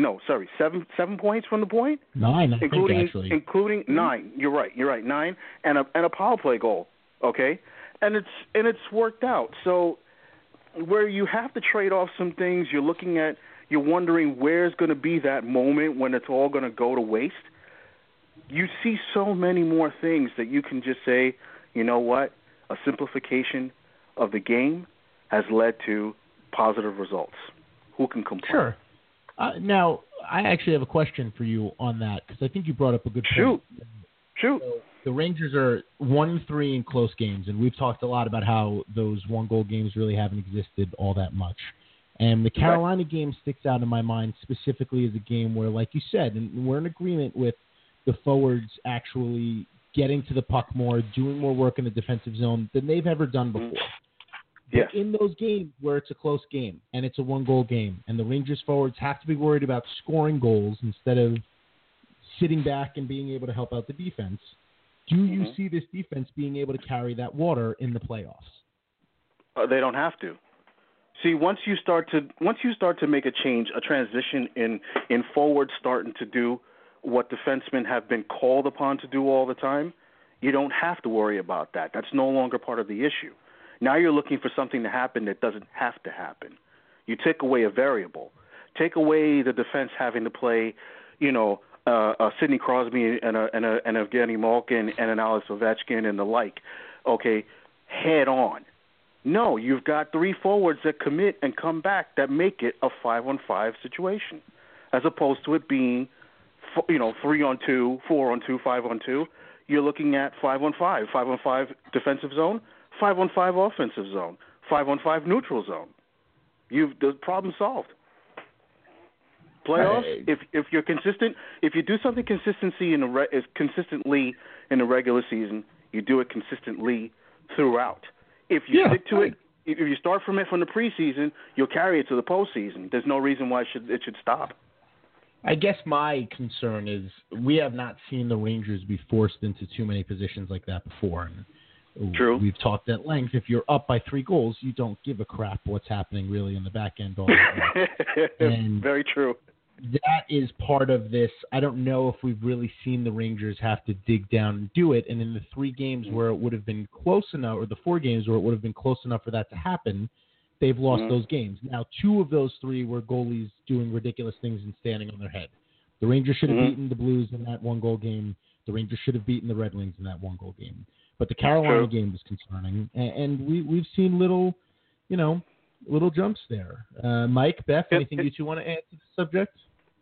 7 points from the point? 9, including 9. You're right, 9, and a power play goal, and it's worked out. So where you have to trade off some things, you're wondering where's going to be that moment when it's all going to go to waste. You see so many more things that you can just say, you know what, a simplification of the game has led to positive results. Who can complain? Sure. Now, I actually have a question for you on that, because I think you brought up a good point. Shoot. So the Rangers are 1-3 in close games, and we've talked a lot about how those one-goal games really haven't existed all that much. And the Carolina game sticks out in my mind specifically as a game where, like you said, and we're in agreement with the forwards actually getting to the puck more, doing more work in the defensive zone than they've ever done before. Yes. But in those games where it's a close game and it's a one-goal game, and the Rangers forwards have to be worried about scoring goals instead of sitting back and being able to help out the defense, do you see this defense being able to carry that water in the playoffs? They don't have to. See, once you start to make a change, a transition in forwards starting to do what defensemen have been called upon to do all the time, you don't have to worry about that. That's no longer part of the issue. Now you're looking for something to happen that doesn't have to happen. You take away a variable. Take away the defense having to play, a Sidney Crosby and a Evgeny Malkin and an Alex Ovechkin and the like, head on. No, you've got three forwards that commit and come back that make it a 5-on-5 situation, as opposed to it being, 3-on-2, 4-on-2, 5-on-2. you're looking at 5-on-5, 5-on-5 defensive zone, 5-on-5 offensive zone, 5-on-5 neutral zone. The problem solved. Playoffs. If you're consistent, if you do something consistently in the regular season, you do it consistently throughout. If you stick to it, if you start from the preseason, you'll carry it to the postseason. There's no reason why it should stop. I guess my concern is we have not seen the Rangers be forced into too many positions like that before. And True. We've talked at length. If you're up by 3 goals, you don't give a crap what's happening really in the back end. All and very true. That is part of this. I don't know if we've really seen the Rangers have to dig down and do it. And in the 3 games where it would have been close enough, or the 4 games where it would have been close enough for that to happen, they've lost those games. Now, 2 of those 3 were goalies doing ridiculous things and standing on their head. The Rangers should have beaten the Blues in that 1-goal game. The Rangers should have beaten the Red Wings in that 1-goal game. But the Carolina game was concerning, and we've seen little jumps there. Mike, Beth, anything you two want to add to the subject?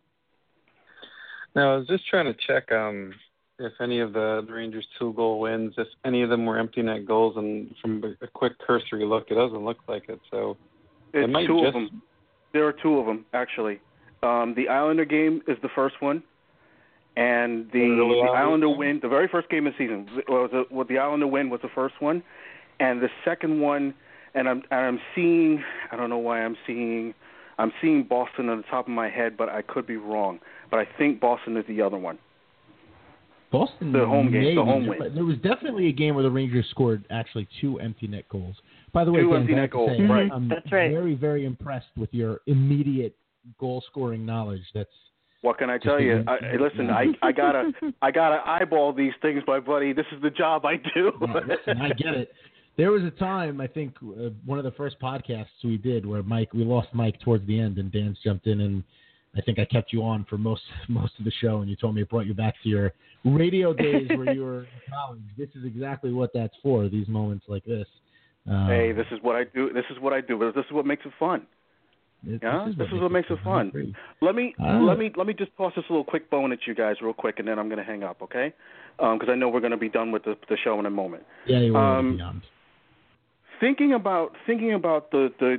No, I was just trying to check if any of the Rangers' 2-goal wins, if any of them were empty net goals, and from a quick cursory look, it doesn't look like it. So it's 2 of them. There are 2 of them actually. The Islander game is the first one, and the Islander win, the very first game of the season, the Islander win was the first one, and the second one, and I'm seeing, I don't know why I'm seeing Boston on the top of my head, but I could be wrong. But I think Boston is the other one. Boston, the home game, the home win. There was definitely a game where the Rangers scored actually 2 empty net goals. By the way, 2 empty net goals. Right. I'm That's right. very, very impressed with your immediate goal scoring knowledge. What can I tell you? Listen, I gotta eyeball these things, my buddy. This is the job I do. Yeah, listen, I get it. There was a time, I think, one of the first podcasts we did where we lost Mike towards the end, and Dan's jumped in, and I think I kept you on for most of the show, and you told me it brought you back to your radio days where you were in college. This is exactly what that's for, these moments like this. Hey, this is what I do. This is what makes it fun. This is what makes it fun. Let me just toss this little quick bone at you guys real quick, and then I'm going to hang up, okay? Because I know we're going to be done with the show in a moment. Yeah, you will be beyond. Thinking about the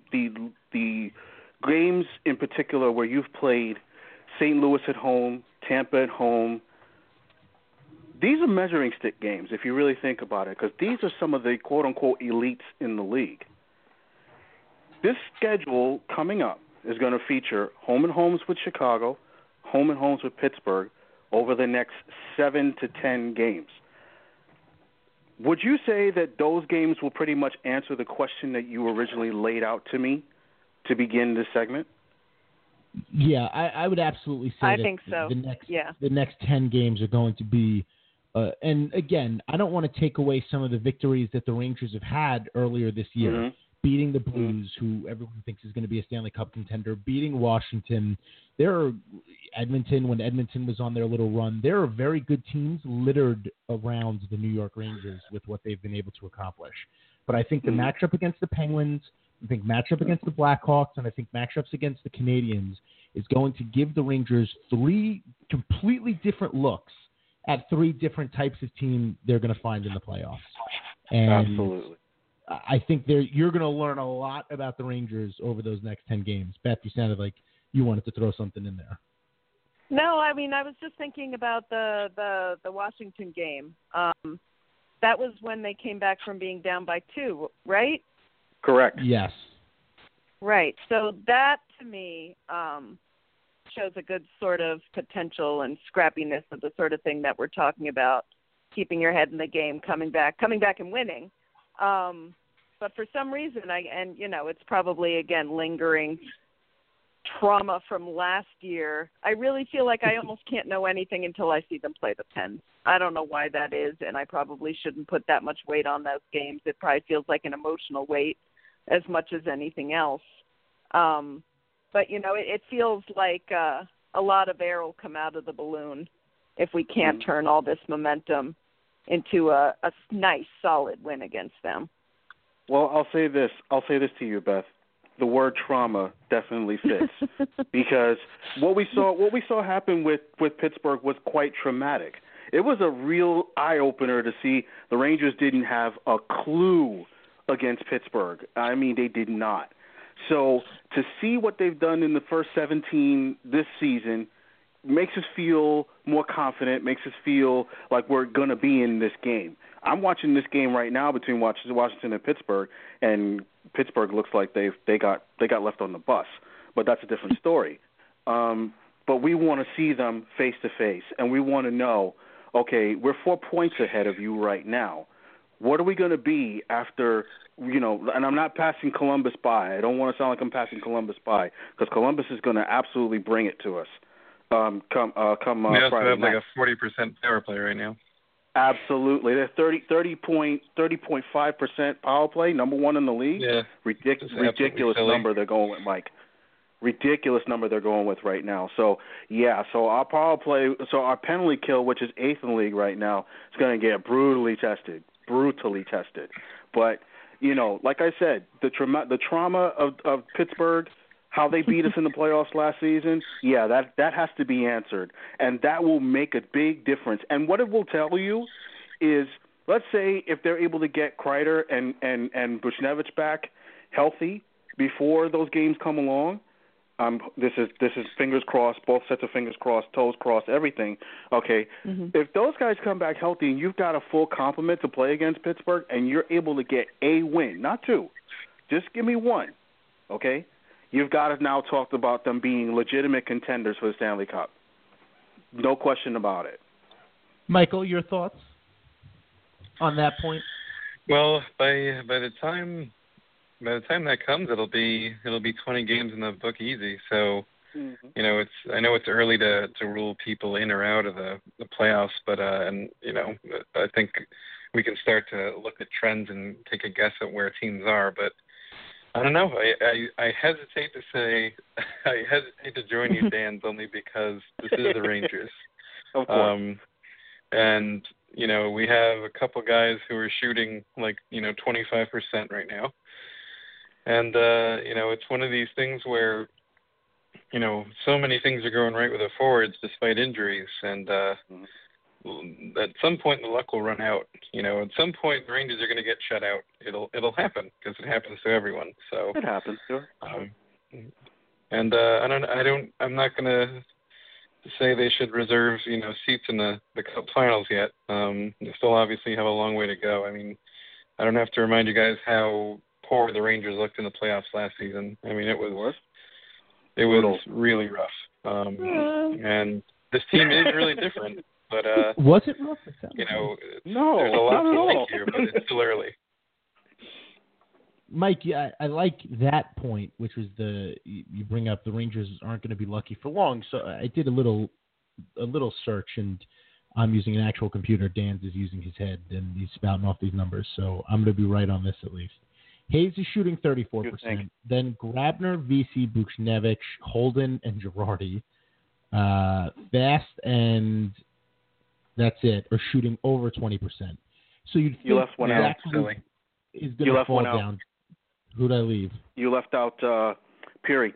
games in particular where you've played St. Louis at home, Tampa at home, these are measuring stick games if you really think about it, because these are some of the quote-unquote elites in the league. This schedule coming up is going to feature home and homes with Chicago, home and homes with Pittsburgh over the next 7 to 10 games. Would you say that those games will pretty much answer the question that you originally laid out to me to begin this segment? Yeah, I would absolutely say I think so. The next 10 games are going to be and again, I don't want to take away some of the victories that the Rangers have had earlier this year. Beating the Blues, who everyone thinks is going to be a Stanley Cup contender, beating Washington. Edmonton, when Edmonton was on their little run, there are very good teams littered around the New York Rangers with what they've been able to accomplish. But I think the matchup against the Penguins, I think matchup against the Blackhawks, and I think matchups against the Canadiens is going to give the Rangers 3 completely different looks at 3 different types of team they're going to find in the playoffs. And absolutely. I think you're going to learn a lot about the Rangers over those next 10 games. Beth, you sounded like you wanted to throw something in there. No, I mean, I was just thinking about the Washington game. That was when they came back from being down by 2, right? Correct. Yes. Right. So that, to me, shows a good sort of potential and scrappiness of the sort of thing that we're talking about, keeping your head in the game, coming back and winning. But for some reason, it's probably, again, lingering trauma from last year. I really feel like I almost can't know anything until I see them play the Pens. I don't know why that is, and I probably shouldn't put that much weight on those games. It probably feels like an emotional weight as much as anything else. But, it feels like a lot of air will come out of the balloon if we can't turn all this momentum into a nice, solid win against them. Well, I'll say this to you, Beth. The word trauma definitely fits because what we saw happen with Pittsburgh was quite traumatic. It was a real eye-opener to see the Rangers didn't have a clue against Pittsburgh. I mean, they did not. So to see what they've done in the first 17 this season makes us feel more confident, makes us feel like we're going to be in this game. I'm watching this game right now between Washington and Pittsburgh looks like they got left on the bus, but that's a different story. But we want to see them face to face, and we want to know, okay, we're 4 points ahead of you right now. What are we going to be after, and I'm not passing Columbus by. I don't want to sound like I'm passing Columbus by, because Columbus is going to absolutely bring it to us come They also Friday have night. like a 40% power play right now. Absolutely. They're 30.5% power play, number one in the league. Yeah. Ridiculous number they're going with, Mike. Ridiculous number they're going with right now. So our power play, our penalty kill, which is 8th in the league right now, is going to get brutally tested. But, like I said, the trauma of Pittsburgh, how they beat us in the playoffs last season, that has to be answered. And that will make a big difference. And what it will tell you is, let's say if they're able to get Kreider and Buchnevich back healthy before those games come along, this is fingers crossed, both sets of fingers crossed, toes crossed, everything. Okay, If those guys come back healthy and you've got a full complement to play against Pittsburgh and you're able to get a win, not two, just give me one, okay? You've got to now talk about them being legitimate contenders for the Stanley Cup. No question about it. Michael, your thoughts on that point? Well, by the time that comes, it'll be 20 games in the book easy. So, I know it's early to rule people in or out of the playoffs, but I think we can start to look at trends and take a guess at where teams are. But I don't know. I hesitate to say I hesitate to join you, Dan, only because this is the Rangers. Of course. And we have a couple guys who are shooting 25% right now. And, it's one of these things where, so many things are going right with the forwards despite injuries. And at some point, the luck will run out. At some point, the Rangers are going to get shut out. It'll happen because it happens to everyone. So it happens, sure. I'm not going to say they should reserve, seats in the Cup Finals yet. They still obviously have a long way to go. I mean, I don't have to remind you guys how poor the Rangers looked in the playoffs last season. I mean, it was really rough. And this team is really different. But was it rough? No, there's a lot not at to all. like here, but it's still early. Mike, I like that point, which was you bring up the Rangers aren't going to be lucky for long. So I did a little search, and I'm using an actual computer. Dan's is using his head, and he's spouting off these numbers. So I'm going to be right on this at least. Hayes is shooting 34%. Then Grabner, VC, Buchnevich, Holden, and Girardi. Fast and that's it, are shooting over 20%. So you left one out, silly. Is going to fall down. Who'd I leave? You left out Peary.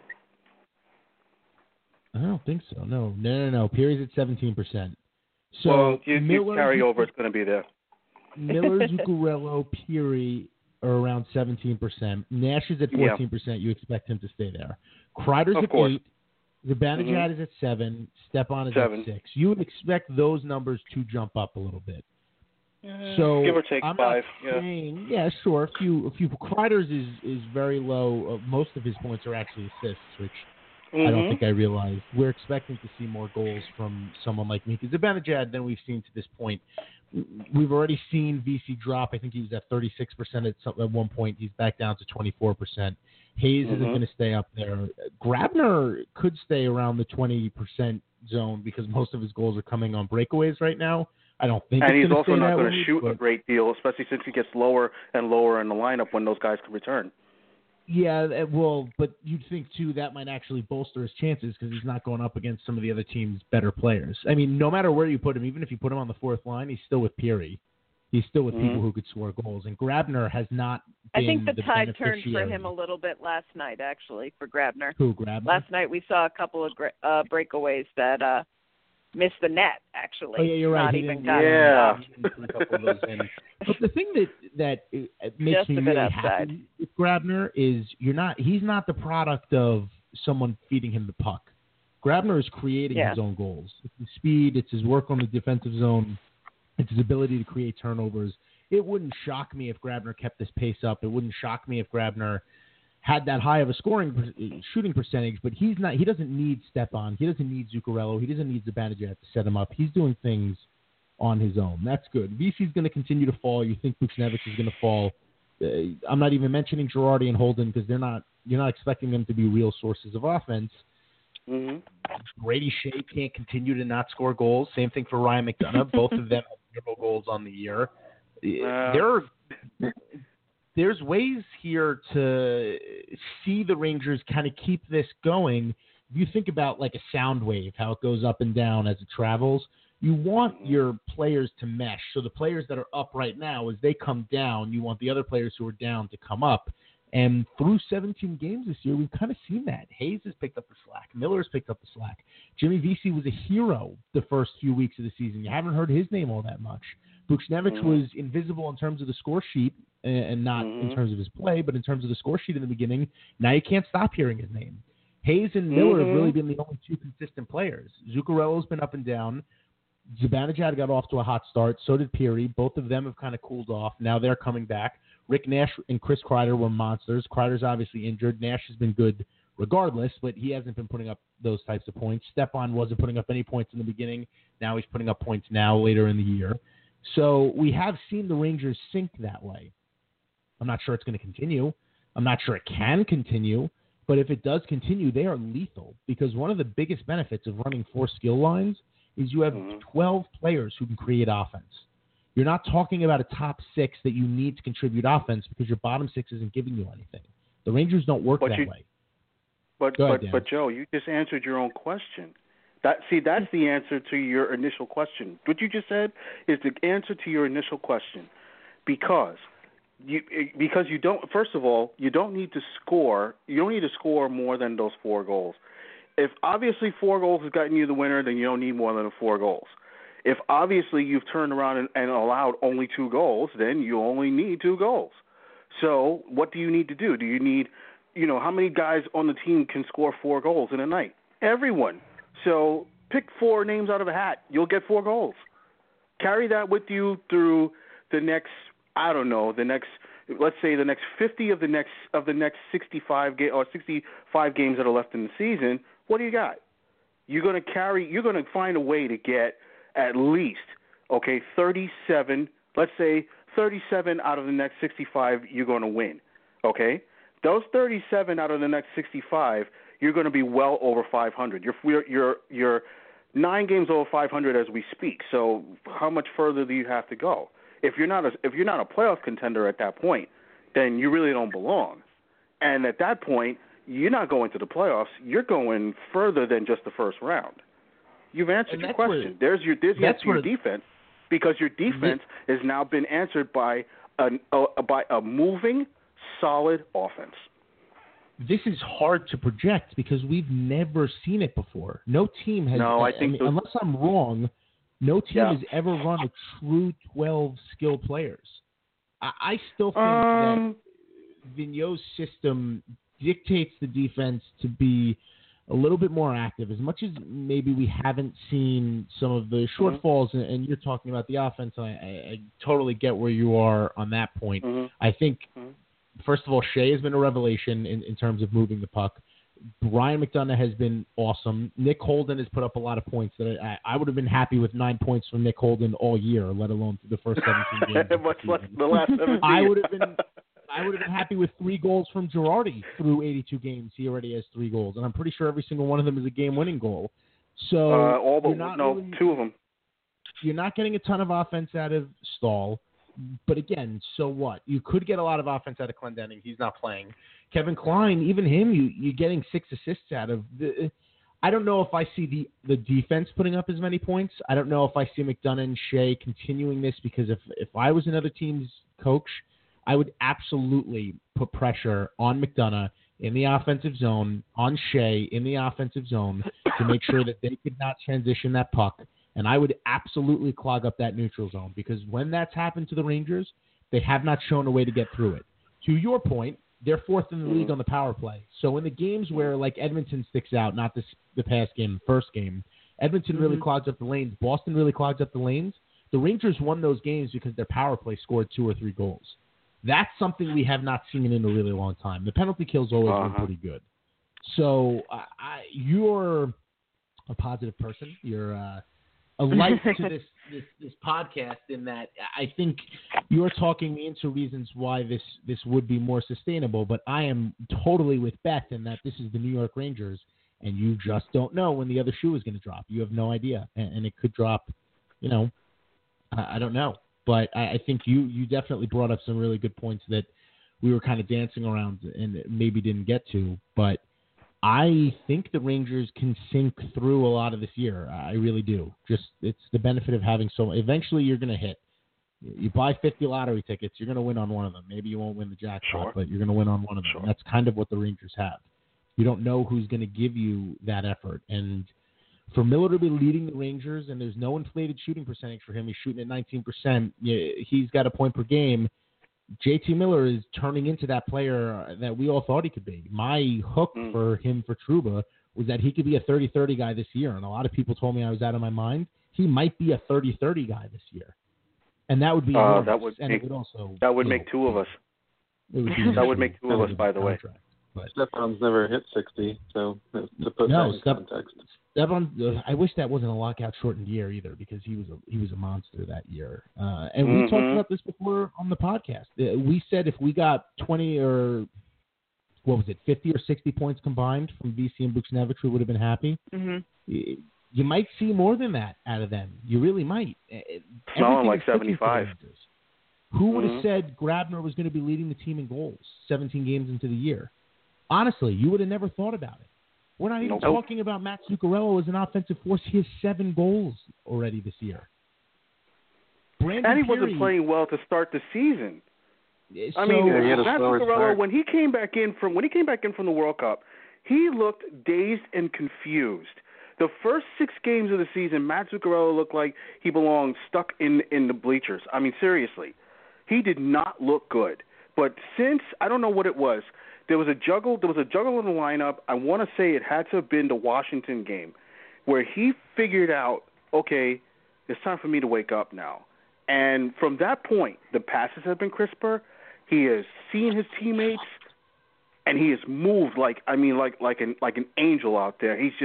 I don't think so. No. Peary's at 17%. So well, you carry over. It's going to be there. Miller, Zuccarello, Peary are around 17%. Nash is at 14%. Yeah. You expect him to stay there. Kreider's at 8%. Zibanejad is at 7%. Stepan is at 6%. You would expect those numbers to jump up a little bit. So give or take I'm 5. Not saying, sure. A few. Kreider's is very low. Most of his points are actually assists, which I don't think I realized. We're expecting to see more goals from someone like Mika Zibanejad than we've seen to this point. We've already seen VC drop. I think he was at 36% at one point. He's back down to 24%. Hayes isn't going to stay up there. Grabner could stay around the 20% zone because most of his goals are coming on breakaways right now. I don't think. And he's also not going to shoot a great deal, especially since he gets lower and lower in the lineup when those guys can return. Yeah, well, but you'd think, too, that might actually bolster his chances because he's not going up against some of the other team's better players. I mean, no matter where you put him, even if you put him on the fourth line, he's still with Peary. He's still with people who could score goals. And Grabner has not been I think the tide turned for beneficiary. him a little bit last night, actually, for Grabner. Who, Grabner? Last night we saw a couple of breakaways that missed the net, actually. Oh, yeah, you're right. Not He even didn't- got Yeah. he didn't put a couple of those in. But the thing that makes Just me a bit really outside. happy with Grabner is he's not the product of someone feeding him the puck. Grabner is creating his own goals. It's his speed. It's his work on the defensive zone. It's his ability to create turnovers. It wouldn't shock me if Grabner kept this pace up. It wouldn't shock me if Grabner had that high of a shooting percentage, but he doesn't need Stepan. He doesn't need Zuccarello. He doesn't need Zibanejad to set him up. He's doing things on his own. That's good. VC's going to continue to fall. You think Buchnevich is going to fall. I'm not even mentioning Girardi and Holden because you're not expecting them to be real sources of offense. Mm-hmm. Brady Shea can't continue to not score goals. Same thing for Ryan McDonough. Both of them have 0 goals on the year. There's ways here to see the Rangers kind of keep this going. If you think about like a sound wave, how it goes up and down as it travels, you want your players to mesh. So the players that are up right now, as they come down, you want the other players who are down to come up. And through 17 games this year, we've kind of seen that. Hayes has picked up the slack. Miller's picked up the slack. Jimmy Vesey was a hero the first few weeks of the season. You haven't heard his name all that much. Buchnevich was invisible in terms of the score sheet and not in terms of his play, but in terms of the score sheet in the beginning. Now you can't stop hearing his name. Hayes and Miller have really been the only two consistent players. Zuccarello's been up and down. Zibanejad got off to a hot start. So did Peary. Both of them have kind of cooled off. Now they're coming back. Rick Nash and Chris Kreider were monsters. Kreider's obviously injured. Nash has been good regardless, but he hasn't been putting up those types of points. Stepan wasn't putting up any points in the beginning. Now he's putting up points now later in the year. So we have seen the Rangers sink that way. I'm not sure it's going to continue. I'm not sure it can continue. But if it does continue, they are lethal because one of the biggest benefits of running 4 skill lines is you have 12 players who can create offense. You're not talking about a top 6 that you need to contribute offense because your bottom 6 isn't giving you anything. The Rangers don't work that way. But Joe, you just answered your own question. That's the answer to your initial question. What you just said is the answer to your initial question, because you don't. First of all, you don't need to score. You don't need to score more than those 4 goals. If obviously 4 goals has gotten you the winner, then you don't need more than 4 goals. If obviously you've turned around and allowed only 2 goals, then you only need 2 goals. So what do you need to do? Do you need, how many guys on the team can score 4 goals in a night? Everyone. So pick 4 names out of a hat. You'll get 4 goals. Carry that with you through the next, let's say the next 50 of the next 65 games that are left in the season. What do you got? You're going to find a way to get at least, 37, let's say 37 out of the next 65 you're going to win, okay? Those 37 out of the next 65, you're going to be well over 500. You're 9 games over 500 as we speak. So how much further do you have to go? If you're not a playoff contender at that point, then you really don't belong. And at that point, you're not going to the playoffs. You're going further than just the first round. You've answered your question. There's your defense, because your defense has now been answered by a moving, solid offense. This is hard to project because we've never seen it before. No team has. No, unless I'm wrong, no team has ever run a true 12 skill players. I still think that Vigneault's system dictates the defense to be a little bit more active. As much as maybe we haven't seen some of the shortfalls, and you're talking about the offense, I totally get where you are on that point. I think, first of all, Shea has been a revelation in terms of moving the puck. Ryan McDonough has been awesome. Nick Holden has put up a lot of points. That I would have been happy with 9 points from Nick Holden all year, let alone through the first 17 games. The last 17. I would have been happy with 3 goals from Girardi through 82 games. He already has 3 goals, and I'm pretty sure every single one of them is a game-winning goal. So all but 2 of them. You're not getting a ton of offense out of Stahl, but again, so what? You could get a lot of offense out of Clendening. He's not playing. Kevin Klein, even him, you're getting 6 assists out of. I don't know if I see the defense putting up as many points. I don't know if I see McDonough and Shea continuing this, because if I was another team's coach, I would absolutely put pressure on McDonough in the offensive zone on Shea in the offensive zone to make sure that they could not transition that puck. And I would absolutely clog up that neutral zone because when that's happened to the Rangers, they have not shown a way to get through it. To your point, they're fourth in the league on the power play. So in the games where, like, Edmonton sticks out, not the past game, the first game, Edmonton really clogs up the lanes. Boston really clogs up the lanes. The Rangers won those games because their power play scored 2 or 3 goals. That's something we have not seen in a really long time. The penalty kill's always been pretty good. So you're a positive person. You're a light to this podcast in that I think you're talking me into reasons why this would be more sustainable, but I am totally with Beth in that this is the New York Rangers, and you just don't know when the other shoe is going to drop. You have no idea, and it could drop, I don't know. But I think you definitely brought up some really good points that we were kind of dancing around and maybe didn't get to, but I think the Rangers can sink through a lot of this year. I really do. Just it's the benefit of having eventually you're going to hit. You buy 50 lottery tickets, you're going to win on one of them. Maybe you won't win the jackpot, but you're going to win on one of them. Sure. That's kind of what the Rangers have. You don't know who's going to give you that effort. And for Miller to be leading the Rangers, and there's no inflated shooting percentage for him, he's shooting at 19%. He's got a point per game. JT Miller is turning into that player that we all thought he could be. My hook for him for Trouba was that he could be a 30-30 guy this year, and a lot of people told me I was out of my mind. He might be a 30-30 guy this year, and that would be that would make 2 of us. That would make 2 of us, by the way. But Stefan's never hit 60, so to put that in context. Stefan, I wish that wasn't a lockout-shortened year either, because he was a monster that year. And we talked about this before on the podcast. We said if we got 20 or 50 or 60 points combined from VC and Buchnevich, we would have been happy. Mm-hmm. You might see more than that out of them. You really might. Smelling like 75. Who would have said Grabner was going to be leading the team in goals 17 games into the year? Honestly, you would have never thought about it. We're not even talking about Matt Zuccarello as an offensive force. He has 7 goals already this year. And he wasn't playing well to start the season. Matt Zuccarello, when he came back in from the World Cup, he looked dazed and confused. The first 6 games of the season, Matt Zuccarello looked like he belonged stuck in the bleachers. I mean, seriously, he did not look good. But since I don't know what it was. There was a juggle in the lineup. I want to say it had to have been the Washington game where he figured out, okay, it's time for me to wake up now. And from that point, the passes have been crisper. He has seen his teammates, and he has moved like an angel out there. He's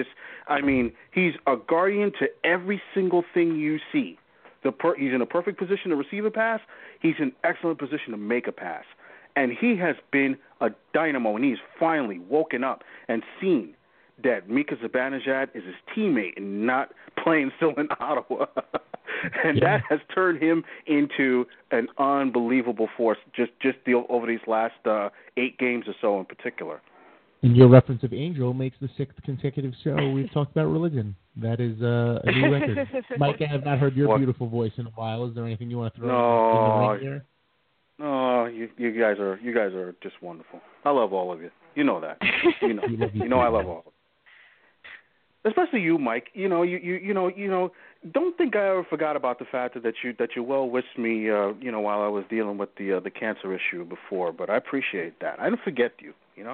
he's a guardian to every single thing you see. He's in a perfect position to receive a pass. He's in excellent position to make a pass. And he has been a dynamo, and he's finally woken up and seen that Mika Zibanejad is his teammate and not playing still in Ottawa. And that has turned him into an unbelievable force over these last 8 games or so in particular. And your reference of Angel makes the 6th consecutive show we've talked about religion. That is a new record. Mike, I have not heard your beautiful voice in a while. Is there anything you want to throw in the ring here? Oh, you guys are just wonderful. I love all of you. You know that. You know I love all of you. Especially you, Mike. You know. Don't think I ever forgot about the fact that you well wished me. While I was dealing with the cancer issue before. But I appreciate that. I didn't forget you.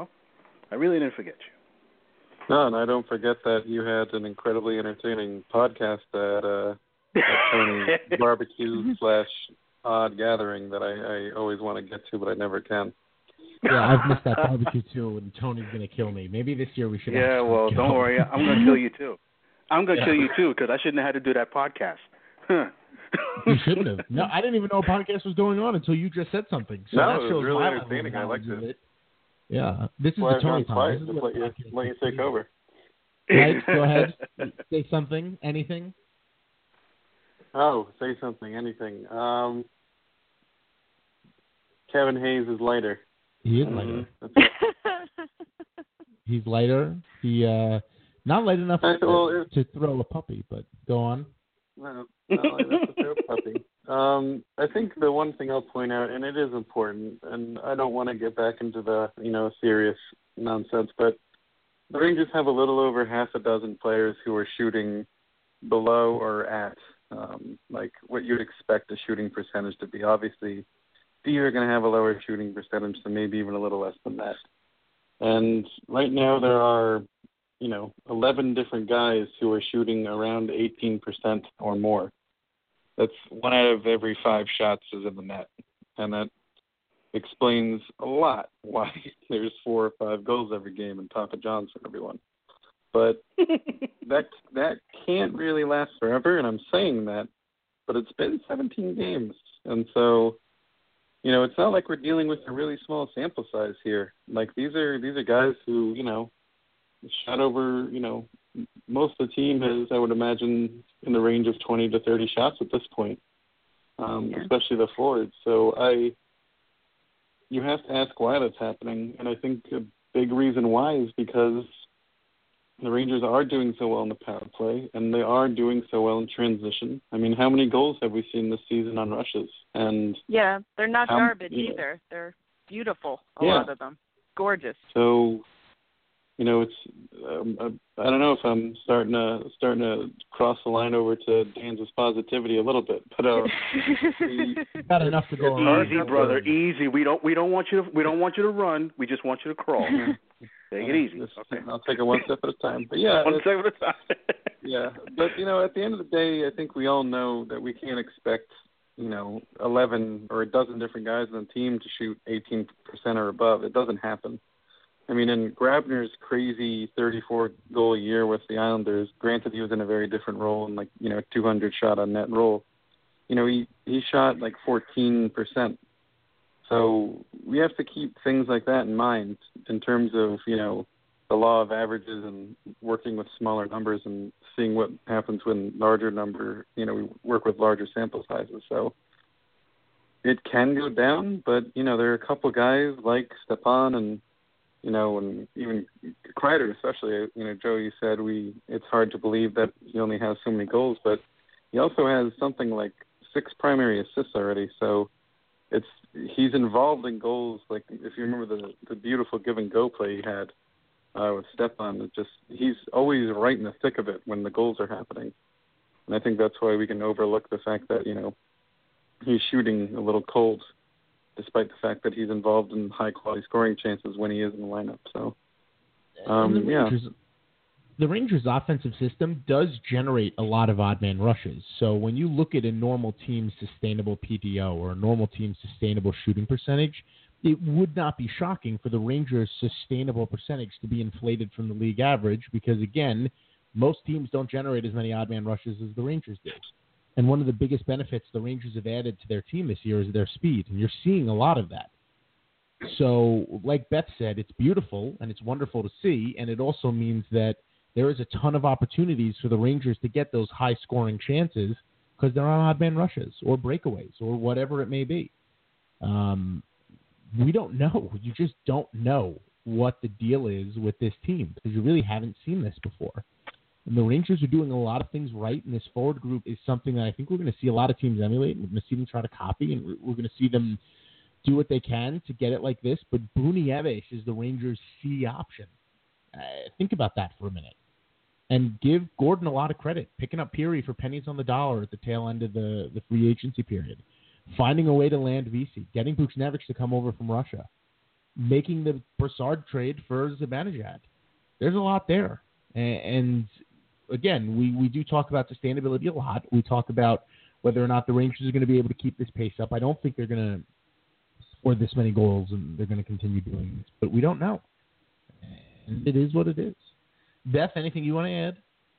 I really didn't forget you. No, and I don't forget that you had an incredibly entertaining podcast at Tony's barbecue / odd gathering that I always want to get to, but I never can. Yeah, I've missed that barbecue too, and Tony's going to kill me. Maybe this year we should. Yeah, well, don't worry. I'm going to kill you too. I'm going to kill you too, because I shouldn't have had to do that podcast. You shouldn't have. No, I didn't even know a podcast was going on until you just said something. So no, that it shows was really my entertaining. I liked it. Yeah, this is the Tony time. Just let you take over. Right, go ahead. Say something. Anything. Oh, say something. Anything. Kevin Hayes is lighter. He is lighter. He's lighter. He not light enough to throw a puppy, but go on. No, not light enough to throw a puppy. I think the one thing I'll point out, and it is important, and I don't want to get back into the, serious nonsense, but the Rangers have a little over half a dozen players who are shooting below or at, like what you'd expect a shooting percentage to be. Obviously, you're going to have a lower shooting percentage, so maybe even a little less than that. And right now there are, 11 different guys who are shooting around 18% or more. That's 1 out of every 5 shots is in the net. And that explains a lot why there's 4 or 5 goals every game and Papa John's for everyone. But that can't really last forever, and I'm saying that, but it's been 17 games. And so, it's not like we're dealing with a really small sample size here. Like these are guys who, shot over, most of the team is, I would imagine, in the range of 20 to 30 shots at this point, especially the forwards. So you have to ask why that's happening, and I think a big reason why is because the Rangers are doing so well in the power play, and they are doing so well in transition. I mean, how many goals have we seen this season on rushes? And yeah, they're not garbage either. They're beautiful, a lot of them. Gorgeous. So, it's I don't know if I'm starting to cross the line over to Dan's positivity a little bit, but got enough to go around. Easy, brother, easy. We don't want you to run. We just want you to crawl. Take it easy. Okay. I'll take it one step at a time. But yeah, one step at a time. Yeah, but at the end of the day, I think we all know that we can't expect 11 or a dozen different guys on the team to shoot 18% or above. It doesn't happen. I mean, in Grabner's crazy 34-goal a year with the Islanders, granted he was in a very different role and 200 shot on net role. He shot 14%. So we have to keep things like that in mind in terms of, the law of averages and working with smaller numbers and seeing what happens when larger number, we work with larger sample sizes. So it can go down, but, there are a couple guys like Stepan and, and even Kreider especially, Joe, you said it's hard to believe that he only has so many goals, but he also has something like 6 primary assists already. So he's involved in goals. Like if you remember the beautiful give and go play he had with Stepan, he's always right in the thick of it when the goals are happening. And I think that's why we can overlook the fact that, he's shooting a little cold, despite the fact that he's involved in high-quality scoring chances when he is in the lineup. So, the Rangers' offensive system does generate a lot of odd-man rushes. So when you look at a normal team's sustainable PDO or a normal team's sustainable shooting percentage, it would not be shocking for the Rangers' sustainable percentage to be inflated from the league average because, again, most teams don't generate as many odd-man rushes as the Rangers do. And one of the biggest benefits the Rangers have added to their team this year is their speed, and you're seeing a lot of that. So, like Beth said, it's beautiful and it's wonderful to see, and it also means that there is a ton of opportunities for the Rangers to get those high-scoring chances because they're on odd-man rushes or breakaways or whatever it may be. We don't know. You just don't know what the deal is with this team because you really haven't seen this before. And the Rangers are doing a lot of things right, and this forward group is something that I think we're going to see a lot of teams emulate, and we're going to see them try to copy, and we're going to see them do what they can to get it like this. But Bunievic is the Rangers' C option. Think about that for a minute. And give Gordon a lot of credit, picking up Peary for pennies on the dollar at the tail end of the free agency period, finding a way to land VC, getting Buchnevich to come over from Russia, making the Brassard trade for Zibanejad. There's a lot there. And again, we do talk about sustainability a lot. We talk about whether or not the Rangers are going to be able to keep this pace up. I don't think they're going to score this many goals and they're going to continue doing this, but we don't know. And it is what it is. Beth, anything you want to add?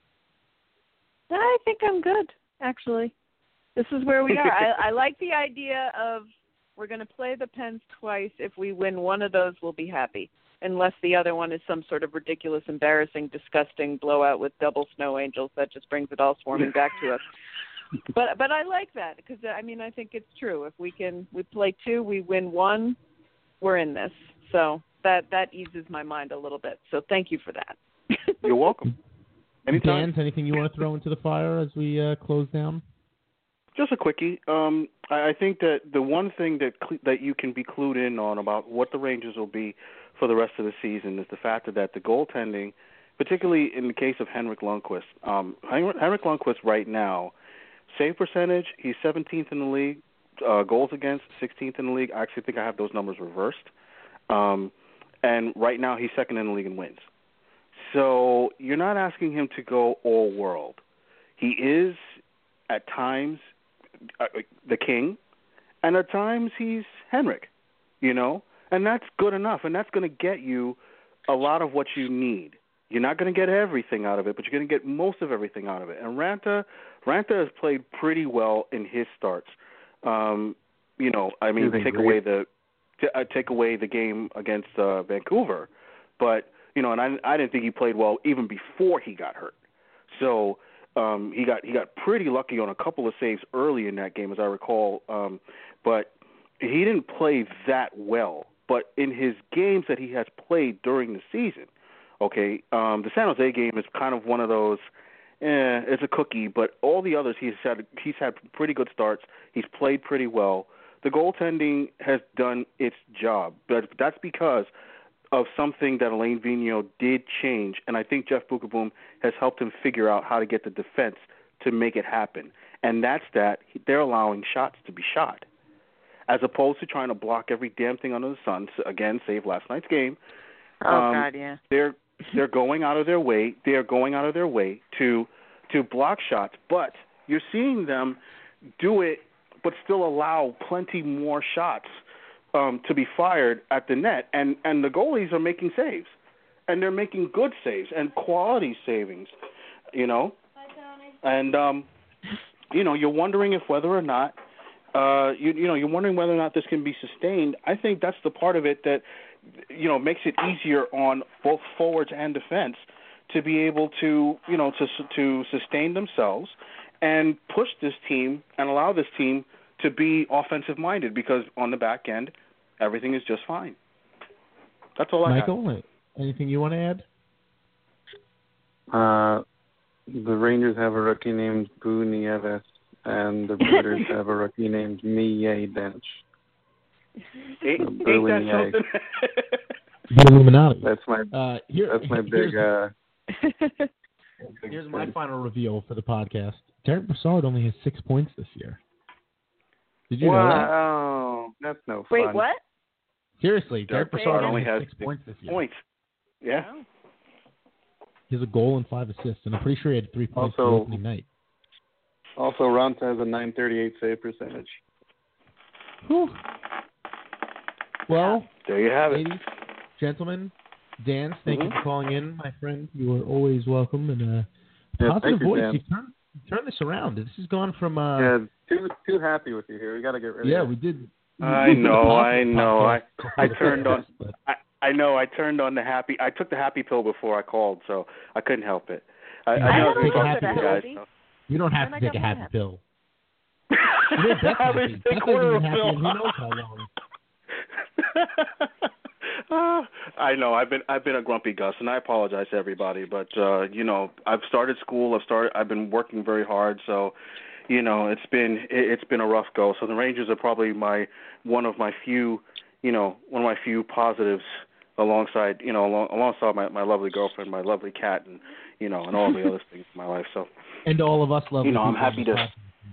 I think I'm good, actually. This is where we are. I like the idea of we're going to play the Pens twice. If we win one of those, we'll be happy. Unless the other one is some sort of ridiculous, embarrassing, disgusting blowout with double snow angels that just brings it all swarming back to us. But I like that because, I think it's true. If we play 2, we win 1, we're in this. So that eases my mind a little bit. So thank you for that. You're welcome. Anytime. Dan, anything you want to throw into the fire as we close down? Just a quickie. I think that the one thing that you can be clued in on about what the Rangers will be for the rest of the season is the fact that the goaltending, particularly in the case of Henrik Lundqvist, Henrik Lundqvist right now, save percentage, he's 17th in the league. Goals against, 16th in the league. I actually think I have those numbers reversed. And right now he's second in the league in wins. So you're not asking him to go all world. He is, at times, the king, and at times he's Henrik, and that's good enough, and that's going to get you a lot of what you need. You're not going to get everything out of it, but you're going to get most of everything out of it. And Ranta has played pretty well in his starts. Take away the game against Vancouver, but and I didn't think he played well even before he got hurt. So he got pretty lucky on a couple of saves early in that game, as I recall. But he didn't play that well. But in his games that he has played during the season, the San Jose game is kind of one of those. It's a cookie, but all the others he's had pretty good starts. He's played pretty well. The goaltending has done its job, but that's because of something that Alain Vigneault did change, and I think Jeff Beukeboom has helped him figure out how to get the defense to make it happen, and that's that they're allowing shots to be shot, as opposed to trying to block every damn thing under the sun. So again, save last night's game. God, yeah. They're going out of their way. They are going out of their way to block shots, but you're seeing them do it, but still allow plenty more shots to be fired at the net, and the goalies are making saves, and they're making good saves and quality savings, and you're wondering if whether or not you're wondering whether or not this can be sustained. I think that's the part of it that makes it easier on both forwards and defense to be able to to sustain themselves and push this team and allow this team to be offensive minded, because on the back end everything is just fine. That's all I got. Michael, anything you want to add? The Rangers have a rookie named Boo Nieves, and the Brewers have a rookie named Mie Dench. Ain't that something? The Illuminati. That's my big. Here's my final reveal for the podcast. Derek Brassard only has 6 points this year. Did you know that? Oh, that's no fun. Wait, what? Seriously, Derek Brassard only has 6 points this year. Points. Yeah. Oh. He has a goal and 5 assists, and I'm pretty sure he had 3 points for opening night. Also, Ranta has a .938 save percentage. Whew. Well, there you have it. Ladies, gentlemen, Dan, thank you for calling in, my friend. You are always welcome. And positive voice. Dan. You turned this around. This has gone from too happy with you here. We got to get rid of it. Yeah, we did. I know. I turned on. I know. I turned on the happy. I took the happy pill before I called, so I couldn't help it. I know take a happy pill. Guys. You don't have to take a happy pill. I was a quarter of a pill. Who knows how long? I know. I've been a grumpy Gus, and I apologize to everybody. But I've started school. I've been working very hard. So, it's been a rough go. So the Rangers are probably one of my few positives alongside my lovely girlfriend, my lovely cat, and and all the other things in my life. So. And all of us lovely. I'm happy to.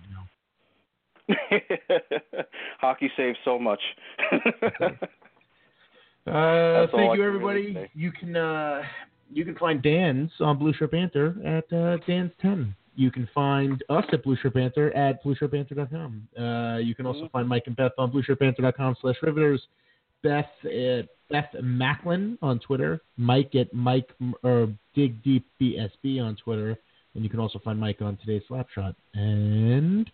Hockey saves so much. Thank you, everybody. You can find Dan's on Blue Shirt Banter at Dan's 10. You can find us at Blue Shirt Banter at BlueShirtBanter.com. You can also find Mike and Beth on BlueShirtBanter.com/Riveters. Beth Macklin on Twitter. Mike at Mike or Dig Deep BSB on Twitter. And you can also find Mike on Today's Slapshot. And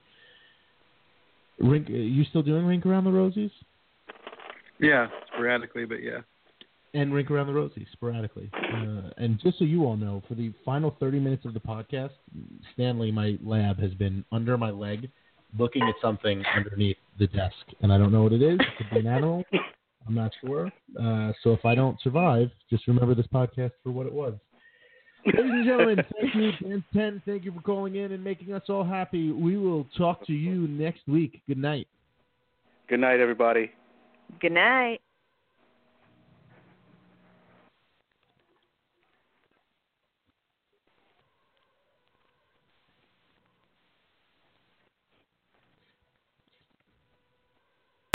you still doing Rink Around the Rosies? Yeah, sporadically, but yeah. And Rink Around the Rosies, sporadically. And just so you all know, for the final 30 minutes of the podcast, Stanley, my lab, has been under my leg looking at something underneath the desk. And I don't know what it is. It could be an animal. I'm not sure. So if I don't survive, just remember this podcast for what it was. Ladies and gentlemen, thank you, Dan 10. Thank you for calling in and making us all happy. We will talk to you next week. Good night. Good night, everybody. Good night.